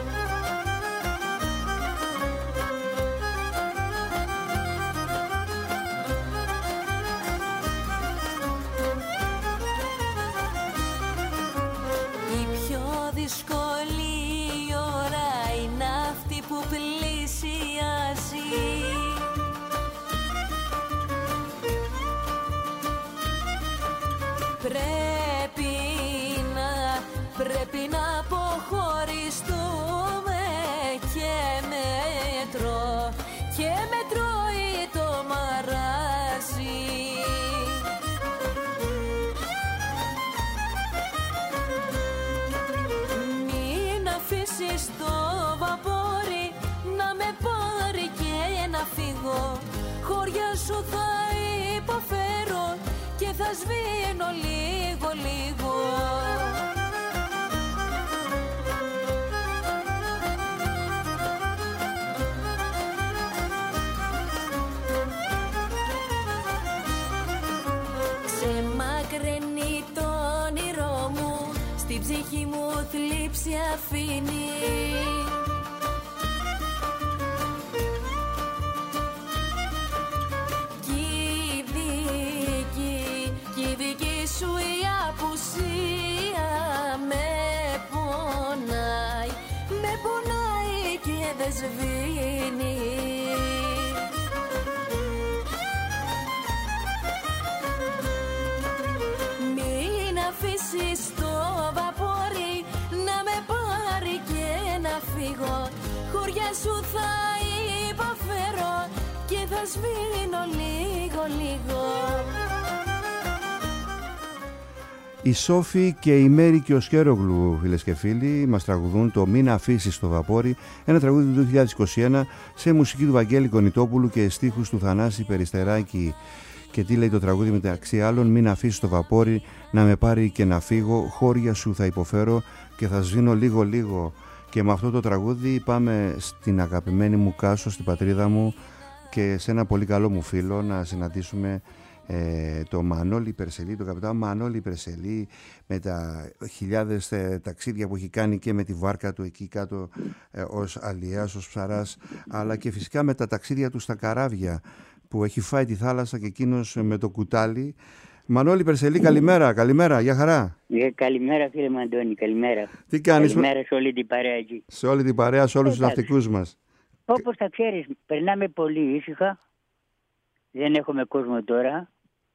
Πρέπει να, πρέπει να αποχωριστούμε και μέτρο, και μετρώει το μαράζι. Μην αφήσεις το βαπόρι να με πάρει και να φύγω. Χώρια σου θα υποφέρω και θα σβήνω λίγο λίγο. Ξεμακραίνει το όνειρό μου, στην ψυχή μου θλίψη αφήνει. Σου η απουσία με πονάει, με πονάει και δεν σβήνει. Μην αφήσεις το βαπόρι να με πάρει και να φύγω. Χωριά σου θα υποφέρω και θα σβήνω λίγο λίγο. Η Σόφη και η Μέρη και ο Σκέρογλου, φίλες και φίλοι, μας τραγουδούν το «Μην αφήσεις το βαπόρι», ένα τραγούδι του δύο χιλιάδες είκοσι ένα σε μουσική του Βαγγέλη Κονιτόπουλου και στίχους του Θανάση Περιστεράκη. Και τι λέει το τραγούδι μεταξύ άλλων? «Μην αφήσεις το βαπόρι να με πάρει και να φύγω, χώρια σου θα υποφέρω και θα σβήνω λίγο λίγο». Και με αυτό το τραγούδι πάμε στην αγαπημένη μου Κάσο, στην πατρίδα μου, και σε ένα πολύ καλό μου φίλο να συναντήσουμε ε, το Μανώλη Περσελή, τον καπιτάν Μανώλη Περσελή, με τα χιλιάδες ε, ταξίδια που έχει κάνει και με τη βάρκα του εκεί κάτω ε, ως αλιέας, ως ψαράς, αλλά και φυσικά με τα ταξίδια του στα καράβια που έχει φάει τη θάλασσα και εκείνος με το κουτάλι. Μανώλη Περσελή, καλημέρα, καλημέρα, για χαρά. Ε, καλημέρα φίλε μου Αντώνη, καλημέρα. Τι κάνεις? Καλημέρα σε όλη την παρέα εκεί. Σε όλη την παρέα, σε όλους τους ναυτικούς μας. Όπως θα ξέρεις, περνάμε πολύ ήσυχα. Δεν έχουμε κόσμο τώρα.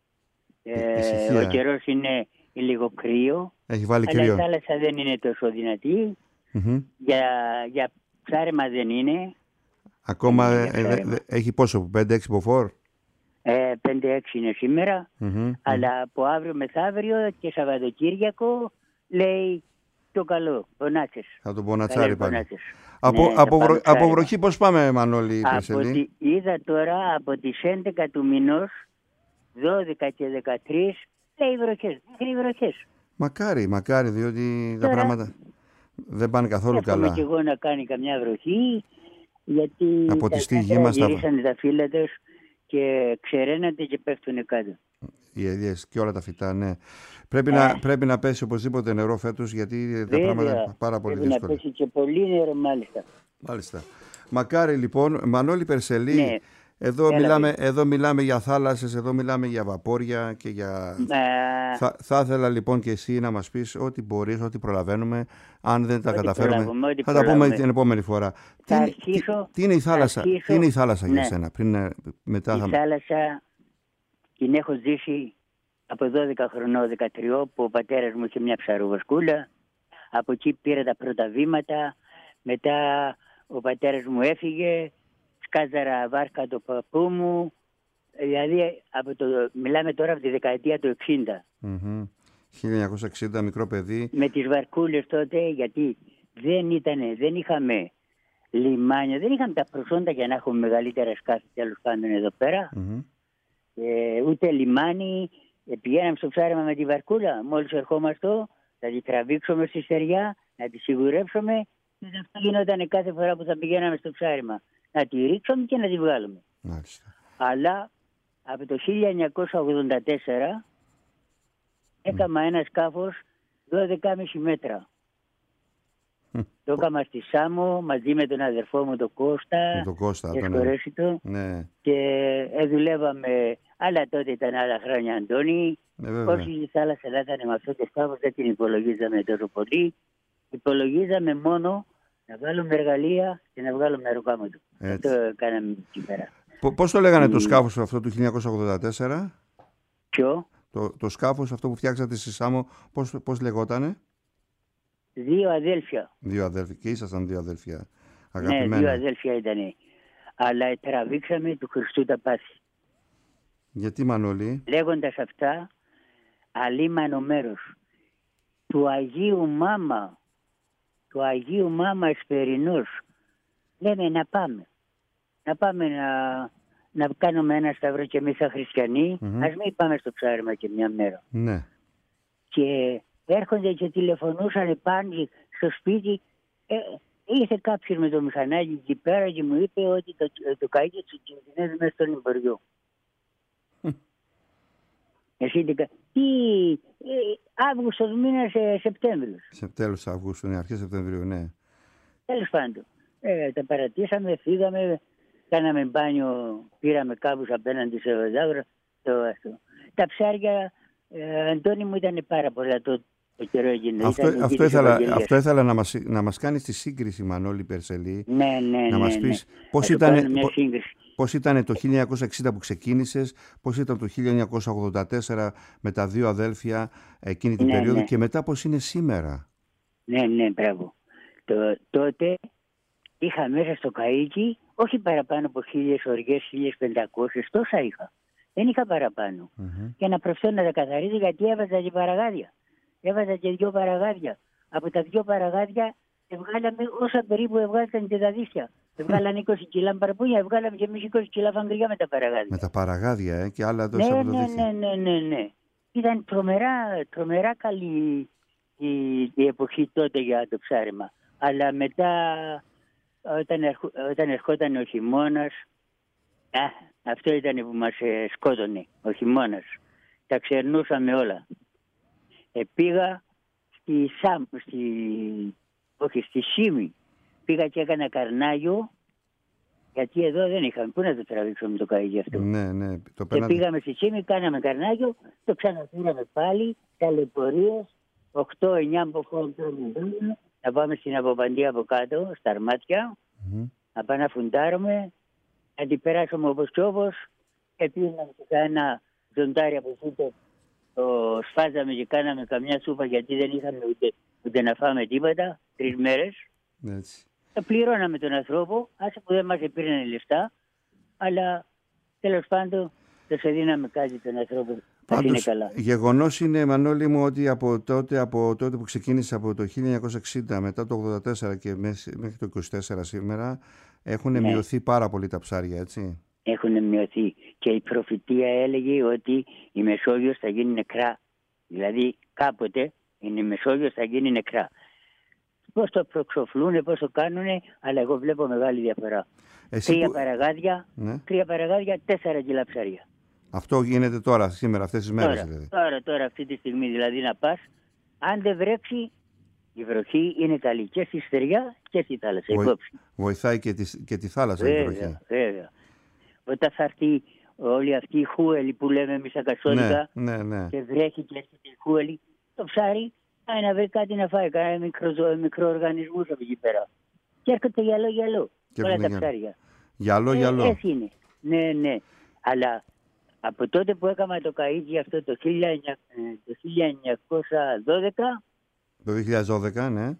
Ε, ο καιρός είναι λίγο κρύο. Έχει βάλει αλλά κρύο. η θάλασσα δεν είναι τόσο δυνατή. Mm-hmm. Για, για ψάρεμα δεν είναι. Ακόμα είναι ε, ε, ε, έχει πόσο, πέντε έξι μποφόρ? Ε, πέντε έξι είναι σήμερα. Mm-hmm. Αλλά από αύριο μεθαύριο και Σαββατοκύριακο λέει το καλό, πονάτσες. Θα τον πονατσάρει πάλι. Από, ναι, από, βρο, από βροχή πώς πάμε, Μανώλη Περσελή? Είδα τώρα από τις έντεκα του μηνός, δώδεκα και δεκατρείς, λέει βροχές, λέει βροχές. Μακάρι, μακάρι, διότι τώρα, τα πράγματα δεν πάνε καθόλου καλά. Εύχομαι και εγώ να κάνει καμιά βροχή, γιατί από τη στη γη μας γυρίσανε τα φύλλα τους και ξεραίνονται και πέφτουν κάτω. Οι ελιές και όλα τα φυτά, ναι. Πρέπει, ε. να, πρέπει να πέσει οπωσδήποτε νερό φέτος, γιατί βέβαια, τα πράγματα είναι πάρα πολύ δύσκολα. Πρέπει να πέσει και πολύ νερό, μάλιστα. Μάλιστα. Μακάρι λοιπόν, Μανώλη Περσελή, ναι. εδώ, μιλάμε, εδώ μιλάμε για θάλασσες, εδώ μιλάμε για βαπόρια και για... Ε. Θα, θα ήθελα λοιπόν και εσύ να μας πεις ό,τι μπορείς, ό,τι προλαβαίνουμε. Αν δεν τα καταφέρουμε, θα τα πούμε την επόμενη φορά. Τι, αρχίσω, τι, τι είναι η θάλασσα, αρχίσω, τι είναι η θάλασσα ναι. για σένα? Πριν, μετά η θα... θάλασσα την έχω ζήσει από δώδεκα χρονών, δεκατρία, που ο πατέρας μου είχε μια ψαροβασκούλα. Από εκεί πήρα τα πρώτα βήματα. Μετά ο πατέρας μου έφυγε. Σκάζαρα βάρκα το παππού μου. Δηλαδή, από το, μιλάμε τώρα από τη δεκαετία του εξήντα. Mm-hmm. χίλια εννιακόσια εξήντα, μικρό παιδί. Με τις βαρκούλες τότε, γιατί δεν, ήτανε, δεν είχαμε λιμάνια, δεν είχαμε τα προσόντα για να έχουμε μεγαλύτερα σκάφη τέλος πάντων εδώ πέρα. Mm-hmm. Ε, ούτε λιμάνι. Ε, πηγαίναμε στο ψάρεμα με τη βαρκούλα. Μόλις ερχόμαστε, θα τη τραβήξουμε στη στεριά, να τη σιγουρέψουμε, και αυτό γινόταν κάθε φορά που θα πηγαίναμε στο ψάρεμα. Να τη ρίξουμε και να τη βγάλουμε. Μάλιστα. Αλλά από το χίλια εννιακόσια ογδόντα τέσσερα έκανα mm. ένα σκάφος δώδεκα κόμμα πέντε μέτρα. Mm. Το έκανα στη Σάμο μαζί με τον αδερφό μου τον Κώστα. Με τον Κώστα, και τον... του. Ναι. Και ε, δουλεύαμε, αλλά τότε ήταν άλλα χρόνια, Αντώνη. Ναι, όσοι η θάλασσα θα ήταν με αυτό το σκάφος δεν την υπολογίζαμε τόσο πολύ. Υπολογίζαμε μόνο να βάλουμε εργαλεία και να βγάλουμε ρουκάμα του. Αυτό κάναμε εκεί πέρα. Πώς το λέγανε mm. το σκάφος αυτό του χίλια εννιακόσια ογδόντα τέσσερα? Ποιο? Το, το σκάφος αυτό που φτιάξατε στη Σάμο, πώς, πώς λεγότανε? Δύο αδέλφια. Δύο αδέλφια. Και ήσασταν δύο αδέλφια αγαπημένα. Ναι, δύο αδέλφια ήτανε. Αλλά τραβήξαμε του Χριστού τα πάθη. Γιατί, Μανώλη? Λέγοντας αυτά, αλίμανο μέρος του Αγίου Μάμα, του Αγίου Μάμα Εσπερινός, λέμε να πάμε. Να πάμε να, να κάνουμε ένα σταυρό και εμείς σαν χριστιανοί. Mm-hmm. Ας μην πάμε στο ψάρεμα και μια μέρα. Ναι. Και έρχονται και τηλεφωνούσαν πάνω στο σπίτι. Ε, ήρθε κάποιος με το μηχανάκι εκεί πέρα και μου είπε ότι το, το καΐκι του κινδυνεύει μέσα στον εμποριό. Εσύ τι... τι ε, Αύγουστος μήνας, ε, Σεπτέμβριος. Σε τέλος Αυγούστου, ναι, αρχές Σεπτεμβρίου, ναι. Τέλος πάντων. Ε, τα παρατήσαμε, φύγαμε, κάναμε μπάνιο, πήραμε κάπους απέναντι σε Βεδάβρα. Το, αυτό. Τα ψάρια, ε, Αντώνη μου, ήταν πάρα πολλά το, το καιρό έγινε. Αυτό, αυτό, ήθελα, αυτό ήθελα να μας, να μας κάνεις τη σύγκριση, Μανώλη Περσελή. Ναι, ναι, να μας ναι, πεις ναι. πώς ήταν, πώς ήταν το χίλια εννιακόσια εξήντα που ξεκίνησες, πώς ήταν το χίλια εννιακόσια ογδόντα τέσσερα με τα δύο αδέλφια εκείνη την ναι, περίοδο ναι. και μετά πώς είναι σήμερα. Ναι, ναι, μπράβο. Το, τότε είχα μέσα στο καΐκι όχι παραπάνω από χίλιες οργές, χίλιες πεντακόσιες, τόσα είχα. Δεν είχα παραπάνω. Mm-hmm. Και να προφθώ να τα καθαρίζω γιατί έβαζα και παραγάδια. Έβαζα και δυο παραγάδια. Από τα δυο παραγάδια βγάλαμε όσα περίπου έβγαλαν και τα δίχτυα. Βγάλαν είκοσι κιλά παραπονιά, βγάλαμε και εμείς είκοσι κιλά φαγγριά με τα παραγάδια. Με τα παραγάδια, ε, και άλλα τόσα ναι, από το ναι, ναι, ναι, ναι, ναι. Ήταν τρομερά, τρομερά καλή η, η εποχή τότε για το ψάρεμα. Αλλά μετά όταν, ερχο, όταν ερχόταν ο χειμώνας, α, αυτό ήταν που μας ε, σκότωνε, ο χειμώνας. Τα ξερνούσαμε όλα. Ε, πήγα στη Σάμ, στη, όχι, στη Σίμη. Πήγα και έκανα καρνάγιο, γιατί εδώ δεν είχαμε. Πού να το τραβήξουμε το καΐγι αυτό. Ναι, ναι. Το και πένατε... πήγαμε στη Σίμη, κάναμε καρνάγιο, το ξαναπήραμε πάλι, ταλαιπωρίες, οκτώ εννιά από να πάμε στην Αποπαντή από κάτω, στα Αρμάτια, mm-hmm. να πάμε να φουντάρουμε, να την περάσουμε όπως και όπως. Επίσης ένα ζοντάρι από σούτο, το σφάζαμε και κάναμε καμιά σούπα, γιατί δεν είχαμε ούτε, ούτε να φάμε τίποτα, τρεις μέρες. Έτσι. Πληρώναμε τον ανθρώπο, άσε που δεν μας πήραν λεφτά, αλλά τέλος πάντων δεν σε δίναμε κάτι τον ανθρώπο. Πάντως, γεγονός είναι, Μανώλη μου, ότι από τότε, από τότε που ξεκίνησε από το χίλια εννιακόσια εξήντα μετά το ογδόντα τέσσερα και μέχρι το είκοσι τέσσερα σήμερα έχουν ναι. μειωθεί πάρα πολύ τα ψάρια, έτσι. Έχουν μειωθεί και η προφητεία έλεγε ότι η Μεσόγειος θα γίνει νεκρά. Δηλαδή κάποτε η Μεσόγειος θα γίνει νεκρά. Πώς το προξοφλούνε, πώς το κάνουνε, αλλά εγώ βλέπω μεγάλη διαφορά. Εσύ τρία, που... παραγάδια, ναι. τρία παραγάδια, τέσσερα κιλά ψάρια. Αυτό γίνεται τώρα, σήμερα, αυτές τις μέρες τώρα, δηλαδή. Τώρα, τώρα, αυτή τη στιγμή δηλαδή να πας, αν δεν βρέξει, η βροχή είναι καλή και στη στεριά και στη θάλασσα. Βοη... Βοηθάει και τη, και τη θάλασσα βέβαια, η βροχή. Βέβαια. Όταν θα έρθει όλη αυτή η χούελη που λέμε εμείς στα Κασόρικα ναι, ναι, ναι. και βρέχει και έρχεται η χούελη, το ψάρι πάει να βρει κάτι να φάει, κάνει μικρό, μικρό οργανισμό από εκεί πέρα. Και έρχεται γυαλό γυαλό, όλα τα ψάρια. Γυαλό γυαλό. Ε, έτσι είναι. Ναι, ναι. Αλλά από τότε που έκανα το καΐκι αυτό το χίλια εννιακόσια δώδεκα. Το δύο χιλιάδες δώδεκα, ναι.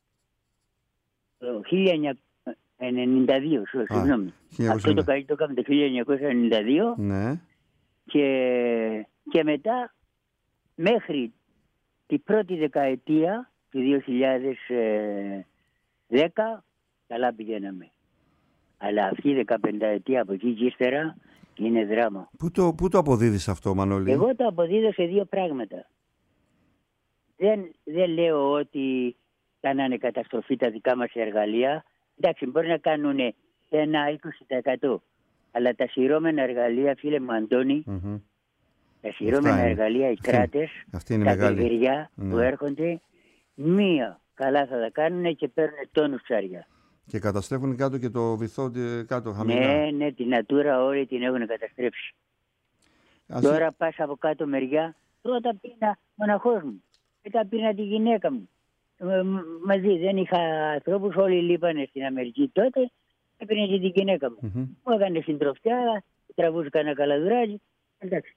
Το χίλια εννιακόσια ενενήντα δύο, συγγνώμη. Αυτό το καΐκι το έκανα το χίλια εννιακόσια ενενήντα δύο. Ναι. Και, και μετά μέχρι την πρώτη δεκαετία του δύο χιλιάδες δέκα καλά πηγαίναμε. Αλλά αυτή η δεκαπενταετία από εκεί και ύστερα είναι δράμα. Πού το, πού το αποδίδεις αυτό, Μανώλη? Εγώ το αποδίδω σε δύο πράγματα. Δεν, δεν λέω ότι κάνανε καταστροφή τα δικά μας εργαλεία. Εντάξει, μπορεί να κάνουν ένα είκοσι τοις εκατό. Αλλά τα σειρώμενα εργαλεία, φίλε μου Αντώνη, mm-hmm. τα σειρώμενα εργαλεία, οι κράτες, τα περιβεριά ναι. που έρχονται, μία καλά θα τα κάνουν και παίρνουν τόνους ψάρια. Και καταστρέφουν κάτω και το βυθό κάτω χαμηλά. Ναι, ναι, την Natura όλη την έχουν καταστρέψει. Ας... Τώρα πας από κάτω μεριά, πρώτα πήρα μοναχός μου, μετά πήρα τη γυναίκα μου. Ε, μαζί δεν είχα ανθρώπους, όλοι λείπανε στην Αμερική τότε, έπαιρνε και τη γυναίκα μου. Mm-hmm. Μου έκανε συντροφιά, τραβούσε κανένα καλαδουράκι, εντάξει.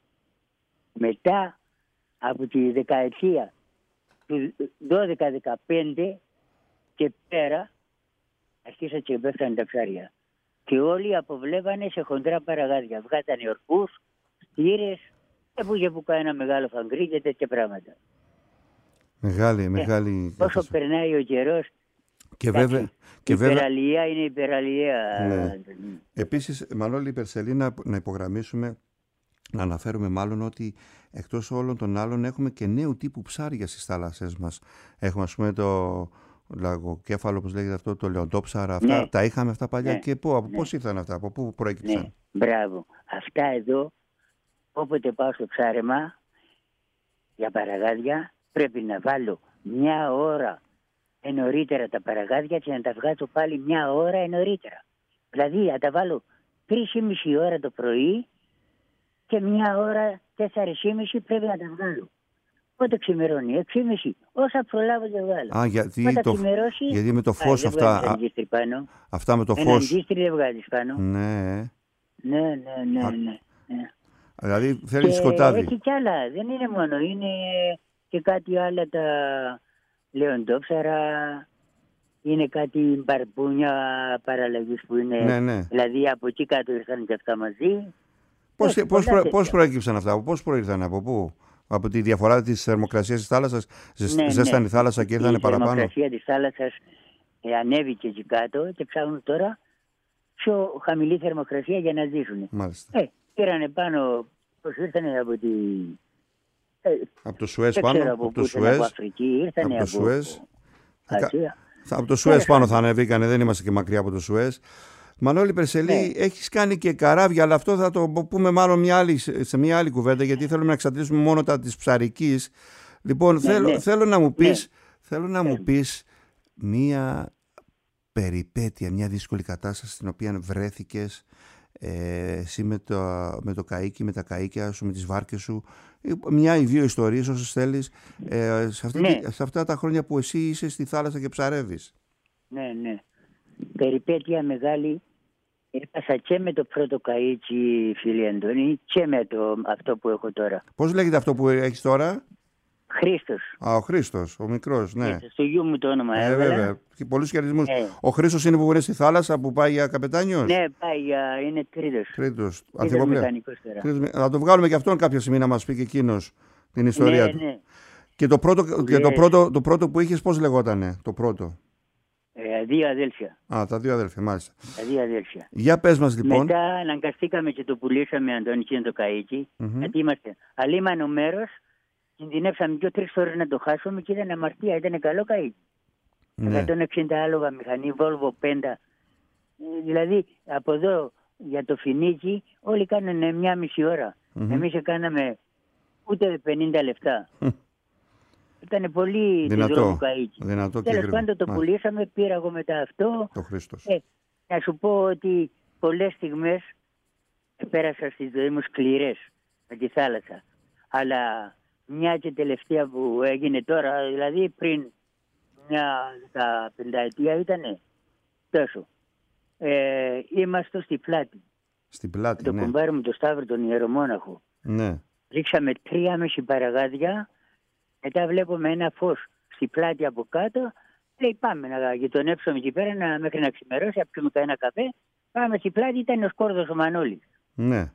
Μετά από τη δεκαετία του δώδεκα δεκαπέντε και πέρα, αρχίσαν και πέφτανε τα ψάρια. Και όλοι αποβλέπανε σε χοντρά παραγάδια. Βγάτανε ορκούς, στήρες, έπουγε που κάνει ένα μεγάλο φαγκρί και τέτοια πράγματα. Μεγάλη, ε, μεγάλη... Όσο περνάει ο καιρός, και βέβαια, και η βέβαια... υπεραλληλία είναι υπεραλληλία. Ναι. Επίσης, Μανώλη, υπερσελή, να, να υπογραμμίσουμε, να αναφέρουμε μάλλον ότι εκτός όλων των άλλων έχουμε και νέου τύπου ψάρια στις θάλασσές μας. Έχουμε, ας πούμε, το... λαγοκέφαλο, όπως λέγεται αυτό, το λεοντόψαρα, αυτά, ναι. τα είχαμε αυτά παλιά ναι. και πού, από ναι. πώς ήρθαν αυτά, από πού προέκυψαν? Ναι. Μπράβο. Αυτά εδώ, όποτε πάω στο ψάρεμα, για παραγάδια, πρέπει να βάλω μια ώρα νωρίτερα τα παραγάδια και να τα βγάζω πάλι μια ώρα νωρίτερα. Δηλαδή, να τα βάλω τρεις και μισή ώρα το πρωί και μια ώρα, τέσσερις και μισή πρέπει να τα βγάλω. Πότε ξημερώνει, έξι και μισή. Όσα προλάβω και βγάλω. Α, γιατί, το, γιατί με το φως α, αυτά. Α, αυτά με το ένα φως. Ένα αντίστρι δεν βγάζεις πάνω. Ναι. Ναι, ναι, ναι. Α, ναι, ναι. Δηλαδή θέλει σκοτάδι. Έχει κι άλλα. Δεν είναι μόνο. Είναι και κάτι άλλο τα λεοντόψαρα. Είναι κάτι μπαρπούνια παραλλαγής που είναι. Ναι, ναι. Δηλαδή από εκεί κάτω ήρθαν και αυτά μαζί. Πώς, ε, πώς, προ, πώς προέκυψαν αυτά, πώς προήρθαν, από πού? Από τη διαφορά της θερμοκρασίας της θάλασσας, ναι, ζέστανε ναι. η θάλασσα και ήρθανε παραπάνω. Η θερμοκρασία της θάλασσας ε, ανέβηκε εκεί κάτω και ψάχνουν τώρα πιο χαμηλή θερμοκρασία για να ζήσουν. Μάλιστα. Ε, πήρανε πάνω, πώς ήρθανε από τη... Ε, από το Σουέζ πάνω, από, από το Σουέζ. Από Αφρική, ήρθανε από, από το Σουέζ. Ασία. Από το Σουέζ πάνω θα ανεβήκανε, δεν είμαστε και μακριά από το Σουέζ. Μανώλη Περσελή, ναι. έχεις κάνει και καράβια, αλλά αυτό θα το πούμε μάλλον μια άλλη, σε μια άλλη κουβέντα, γιατί θέλουμε να εξαντλήσουμε μόνο τα της ψαρικής. Λοιπόν, ναι, θέλω, ναι. θέλω να μου πεις, ναι. θέλω να μου πεις μια περιπέτεια, μια δύσκολη κατάσταση στην οποία βρέθηκες ε, εσύ με το, με το καΐκι, με τα καΐκια σου, με τις βάρκες σου, μια ή δύο ιστορίες όσες θέλεις, ε, σε, αυτή, ναι. σε αυτά τα χρόνια που εσύ είσαι στη θάλασσα και ψαρεύεις. Ναι, ναι. Περιπέτεια μεγάλη. Έπασα και με το πρώτο καΐκι, φίλε Αντώνη, και με το, αυτό που έχω τώρα. Πώς λέγεται αυτό που έχεις τώρα? Χρήστος. Α, ο Χρήστος, ο μικρός, ναι. Χρήστος, στο γιου μου το όνομα ε, έβαλα. Βέβαια, και πολλούς χαιρετισμούς. Ε. Ο Χρήστος είναι που είναι στη θάλασσα, που πάει για καπετάνιος. Ναι, πάει για, είναι τρίτος. Τρίτος, τρίτος μηχανικός τώρα. Τρίτος, θα το βγάλουμε και αυτόν κάποια στιγμή να μας πει και εκείνος την ιστορία ναι, του. Ναι. Και, το πρώτο, και το, πρώτο, το πρώτο που είχες πώς λεγότανε, το πρώτο? Ε, δύο αδέλφια. Α, τα δύο αδέλφια, μάλιστα. Τα δύο αδέλφια. Για πες μας λοιπόν. Μετά αναγκαστήκαμε και το πουλήσαμε, Αντώνη, και το καΐκι. Mm-hmm. Γιατί είμαστε αλίμανο μέρος, κινδυνεύσαμε δύο-τρεις ώρες να το χάσουμε και ήταν αμαρτία, ήταν καλό καΐκι. Ναι. εκατόν εξήντα άλογα μηχανή, Volvo πέντε. Δηλαδή από εδώ για το Φινίκι όλοι κάνανε μια μισή ώρα. Mm-hmm. Εμείς κάναμε ούτε πενήντα λεπτά. Ήταν πολύ δυνατό καΐκι. Τέλος πάντων το πουλήσαμε, πήρα εγώ μετά αυτό. Το Χρήστος. Ε, να σου πω ότι πολλές στιγμές πέρασα στη ζωή μου σκληρές με τη θάλασσα. Αλλά μια και τελευταία που έγινε τώρα, δηλαδή πριν μια δεκαπενταετία ήτανε τόσο. Ε, είμαστε στη Πλάτη. Στην Πλάτη, το ναι. Το κουμπάρι μου το Σταύρο, τον ιερομόναχο. Ναι. Ρίξαμε τρία μισή παραγάδια. Μετά βλέπουμε ένα φως στη Πλάτη από κάτω. Λέει πάμε να γειτονέψουμε εκεί πέρα να, μέχρι να ξημερώσει, να πιούμε κανένα καφέ. Πάμε στη Πλάτη, ήταν ο Σκόρδος ο Μανώλης. Ναι.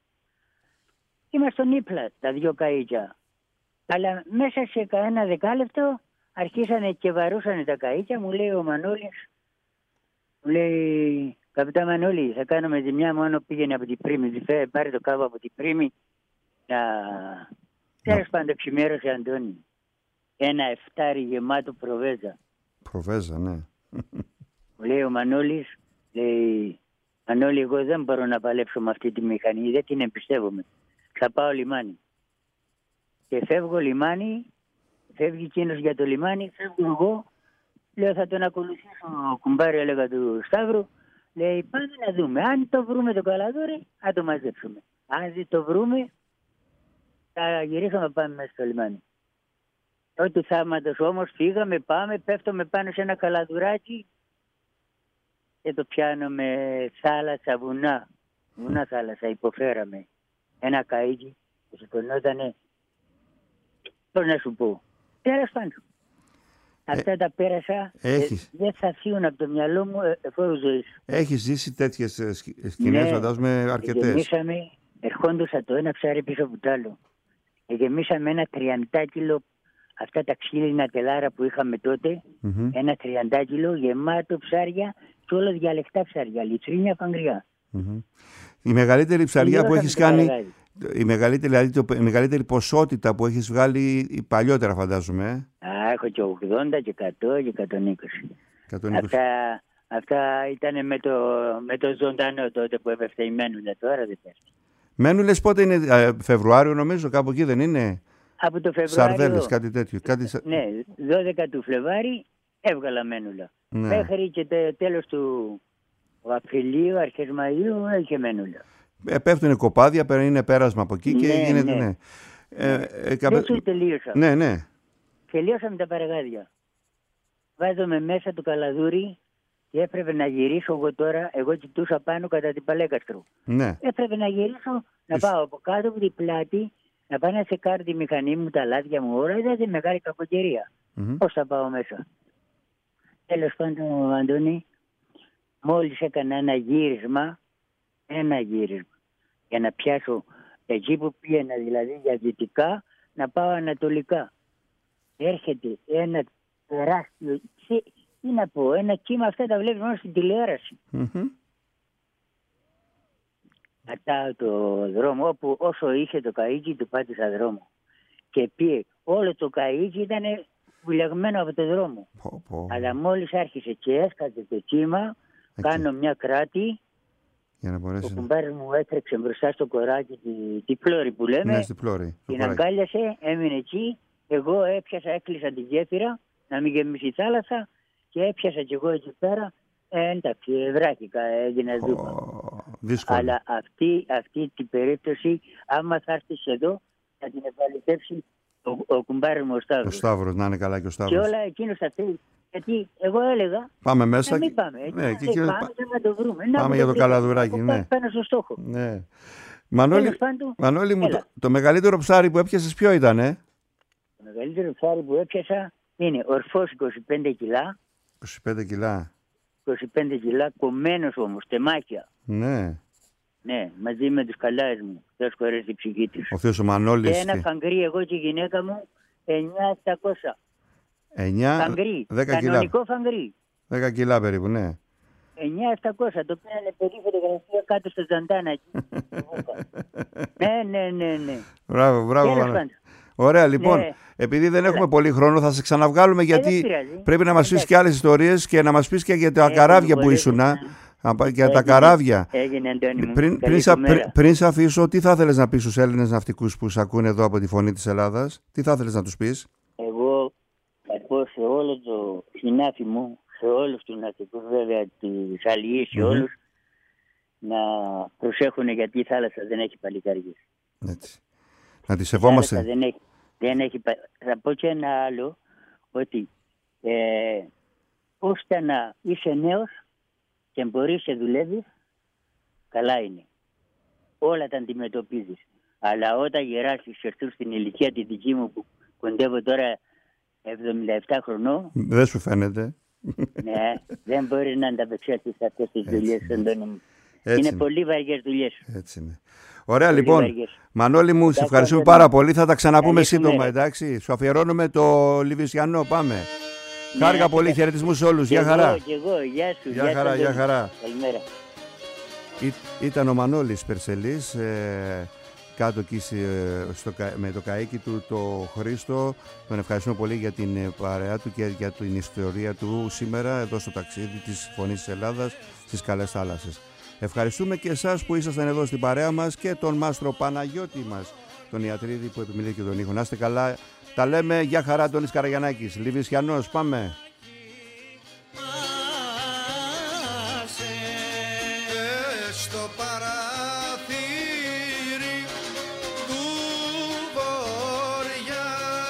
Είμαστε στον Ύπλα τα δυο καΐκια. Αλλά μέσα σε κανένα δεκάλεπτο αρχίσανε και βαρούσανε τα καΐκια. Μου λέει ο Μανώλης, μου λέει καπιτά Μανώλη, θα κάνουμε ζημιά, μόνο πήγαινε από την Πρίμη. Δηλαδή πάρε το κάβο από την Πρίμη. Να... Τέλος πάντων ξημέρωσε, Αντώνη. Ένα εφτάρι γεμάτο προβέζα. Προβέζα, ναι. Μου λέει ο Μανώλης, λέει, Μανώλη, εγώ δεν μπορώ να παλέψω με αυτή τη μηχανή, δεν την εμπιστεύομαι. Θα πάω λιμάνι. Και φεύγω λιμάνι, φεύγει εκείνος για το λιμάνι, φεύγω εγώ, λέω θα τον ακολουθήσω, ο κουμπάρι έλεγα του Σταύρου, λέει πάμε να δούμε, αν το βρούμε το καλαδούρι, θα το μαζέψουμε. Αν δεν το βρούμε, θα γυρίσουμε να πάμε μέσα στο λιμάνι. Ό,τι θαύματος όμως φύγαμε, πάμε, πέφτουμε πάνω σε ένα καλαδουράκι και το πιάνουμε θάλασσα, βουνά. Βουνά θάλασσα, υποφέραμε. Ένα καΐκι που σηκωνότανε, πώς να σου πω. Τέλος πάντων. Αυτά ε, τα πέρασα, ε, δεν θα φύγουν από το μυαλό μου εφόρου ζωής. Έχεις ζήσει τέτοιες σκηνές, ναι, φαντάζομαι αρκετές. Γεμίσαμε, ερχόντουσα το ένα ψάρι πίσω από το άλλο. Γεμίσαμε ένα τριαντάκιλο, αυτά τα ξύλινα τελάρα που είχαμε τότε, mm-hmm. ένα τριαντάκιλο γεμάτο ψάρια και όλα διαλεκτά ψάρια, λιτρίνια, φαγγριά. Mm-hmm. Η μεγαλύτερη ψαριά που έχεις κάνει, η μεγαλύτερη, δηλαδή, το, η μεγαλύτερη ποσότητα που έχεις βγάλει παλιότερα φαντάζομαι. Ε? Α, έχω και ογδόντα και εκατό και εκατόν είκοσι. Αυτά, αυτά ήταν με το, με το ζωντανό τότε που έπεφτε η Μένουλα, τώρα δεν πέφτει. Μένουλες πότε είναι, ε, Φεβρουάριο νομίζω, κάπου εκεί δεν είναι? Από το Φεβρουάριο. Σαρδέλες, κάτι τέτοιο. Κάτι... Ναι, δώδεκα του Φλεβάρι έβγαλα Μένουλα. Ναι. Μέχρι και το τέλος του Απριλίου, αρχές Μαΐου είχε Μένουλα. Ε, πέφτουν κοπάδια, είναι πέρασμα από εκεί και ναι, γίνεται. Ναι. Ναι. Ε, ε, καπε... Δεν σου τελείωσα. Ναι, ναι. Τελείωσαμε τα παραγάδια. Βάζομαι μέσα το καλαδούρι και έπρεπε να γυρίσω εγώ τώρα. Εγώ κοιτούσα πάνω κατά την Παλέκαστρο. Ναι. Έπρεπε να γυρίσω, να πάω από κάτω από την πλάτη, να πάω να σεκάρω τη μηχανή μου, τα λάδια μου, όλα. Ήταν μεγάλη κακοκαιρία. Mm-hmm. Πώς θα πάω μέσα. Τέλος πάντων, Αντώνη, μόλις έκανα ένα γύρισμα, ένα γύρισμα, για να πιάσω εκεί που πήγαινα, δηλαδή για δυτικά, να πάω ανατολικά. Έρχεται ένα τεράστιο, τι να πω, ένα κύμα, αυτά τα βλέπεις μόνο στην τηλεόραση. Mm-hmm. Πατάω το δρόμο, όπου όσο είχε το καΐκι του πάτησα δρόμο. Και πήγε, όλο το καΐκι ήταν βουλιαγμένο από το δρόμο. Πω, πω. Αλλά μόλις άρχισε και έσκασε το κύμα, Εκεί. κάνω μια κράτη. Για να Ο μπορέσει. κουμπάρης μου έτρεξε μπροστά στο κοράκι τη, τη πλώρη που λέμε. Ναι, στην πλώρη. το Την κοράκι. αγκάλιασε, έμεινε εκεί. Εγώ έπιασα, έκλεισα την γέφυρα να μην γεμίσει η θάλασσα και έπιασα κι εγώ εκεί πέρα. Ε, εντάξει, βράχηκα, έγινε δούπα. Ω, δύσκολο. Αλλά αυτή, αυτή την περίπτωση, άμα θα έρθεις εδώ, θα την επαληθεύσει ο, ο κουμπάρης μου ο Ο Σταύρος. Σταύρος, να είναι καλά και ο Και Σταύρος. όλα εκείνος θα θέλει. Γιατί εγώ έλεγα, Πάμε μέσα. να και- μην πάμε. Έτσι, Ναι, να και μην εκείνος- πάμε και να το βρούμε. Να Πάμε το για το βρούμε. καλαδουράκι, Από ναι. κάτω Πάνω στο στόχο. Ναι. Μανώλη, Τέλος πάντων, Μανώλη μου, έλα. το, το μεγαλύτερο ψάρι που έπιασες ποιο ήταν, ε? Το μεγαλύτερο ψάρι που έπιασα είναι ορφός είκοσι πέντε κιλά. είκοσι πέντε κιλά. είκοσι πέντε κιλά, κομμένος όμως, τεμάκια. Ναι. Ναι, μαζί με τους καλάες μου. Θεός χωρέσει η ψυχή της. Ο θείος ο Και Μανώλης. ένα φαγκρί εγώ και η γυναίκα μου, εννιά χιλιάδες επτακόσια. εννιά, Φαγκρί, δέκα κιλά. κανονικό φαγκρί. δέκα κιλά περίπου, ναι. εννιά χιλιάδες επτακόσια, το πήρανε παιδί φωτογραφία κάτω στο Ζαντάνα εκεί. στη Βούκα. ναι, ναι, ναι, ναι. Μπράβο, μπράβο. Τέλος Μανώλη. πάντων. Ωραία, λοιπόν. Ναι. Επειδή δεν Έλα. έχουμε πολύ χρόνο, θα σε ξαναβγάλουμε γιατί δεν πειράζει. πρέπει να μας πεις Εντάξει. και άλλες ιστορίες και να μας πεις και για τα Έχουμε καράβια που πολλές. ήσουν. Για τα Έγινε- καράβια. Έγινε, Αντώνη μου. Πριν, Καλή πριν, σου σα- μέρα. πριν, πριν σε αφήσω, τι θα ήθελες να πεις στους Έλληνες ναυτικούς που σε ακούνε εδώ από τη Φωνή της Ελλάδας? Τι θα ήθελες να τους πεις? Εγώ θα πω σε όλο το συνάφι μου, σε όλους τους ναυτικούς βέβαια, τις αλληλείς και Μμμ. όλους, να προσέχουν γιατί η θάλασσα δεν έχει παλικάριες. Έτσι. Να τις Η θάλασσα σεβόμαστε. δεν έχει, δεν έχει, πα- θα πω και ένα άλλο, ότι ε, ώστε να είσαι νέος και μπορείς και δουλεύεις, καλά είναι. Όλα τα αντιμετωπίζεις. Αλλά όταν γεράσεις και έρθουν στην ηλικία τη δική μου που κοντεύω τώρα εβδομήντα επτά χρονών, Δεν σου φαίνεται. ναι, δεν μπορείς να ανταπεξέλθεις σε αυτές τις Έτσι δουλειές, είναι. Αντώνη μου. Έτσι Είναι είναι. πολύ βαριές δουλειές. Έτσι είναι. Ωραία, Πολύ λοιπόν. βαριές. Μανώλη μου, σε Εντάξει, ευχαριστούμε Αντώνη. πάρα πολύ. Θα τα ξαναπούμε Καλή σου σύντομα, μέρα. εντάξει. Σου αφιερώνουμε το Λιβυσιανό. Πάμε. Ναι, Χάρηκα να πολύ. είστε- Χαιρετισμούς σε όλους. Και Γεια χαρά. εγώ, και εγώ, γεια σου. Γεια σου, χαρά, γεια Αντώνη. χαρά. Καλημέρα. Ή- Ήταν ο Μανώλης Περσελής, ε, κάτω εκεί σε- στο, κα- με το καΐκι του, το Χρήστο. Τον ευχαριστούμε πολύ για την ε, παρέα του και για την ιστορία του σήμερα εδώ στο ταξίδι της Φωνής της Ελλάδας στις καλές θάλασσες. Ευχαριστούμε και εσάς που ήσασταν εδώ στην παρέα μας και τον μάστρο Παναγιώτη μας, τον Ιατρίδη που επιμελεί και τον ήχο. Να είστε καλά. Τα λέμε. Γεια χαρά, Αντώνης Καραγιαννάκης. Λιβυσιανός, πάμε. Στο παράθυρι του βοριά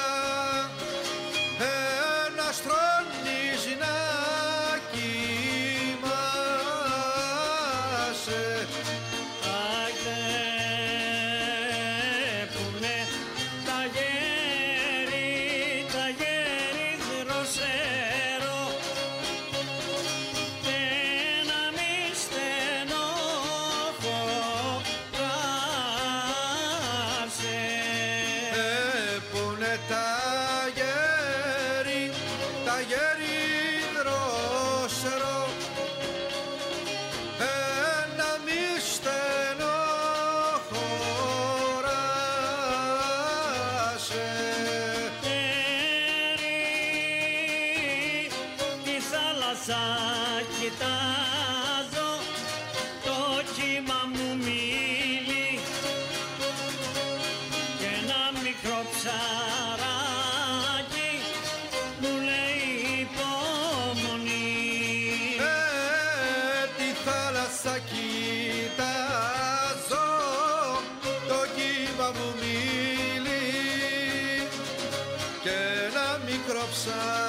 ένας τρώνης να κοιμάσαι. Αγγλέπουνε τα γέρι, τα γέρι δροσερό και να μη στενοχωράσε. Πούνε τα γέρι, τα γέρι δρόσερο, ένα μη στενοχωράσε. Γέρι, τη θάλασσα κοιτάζω, το κύμα μου μίλει και ένα μικρό ψαράκι μου λέει υπομονή. Ε, τη θάλασσα κοιτάζω, το κύμα μου μίλει και ένα μικρό ψάρι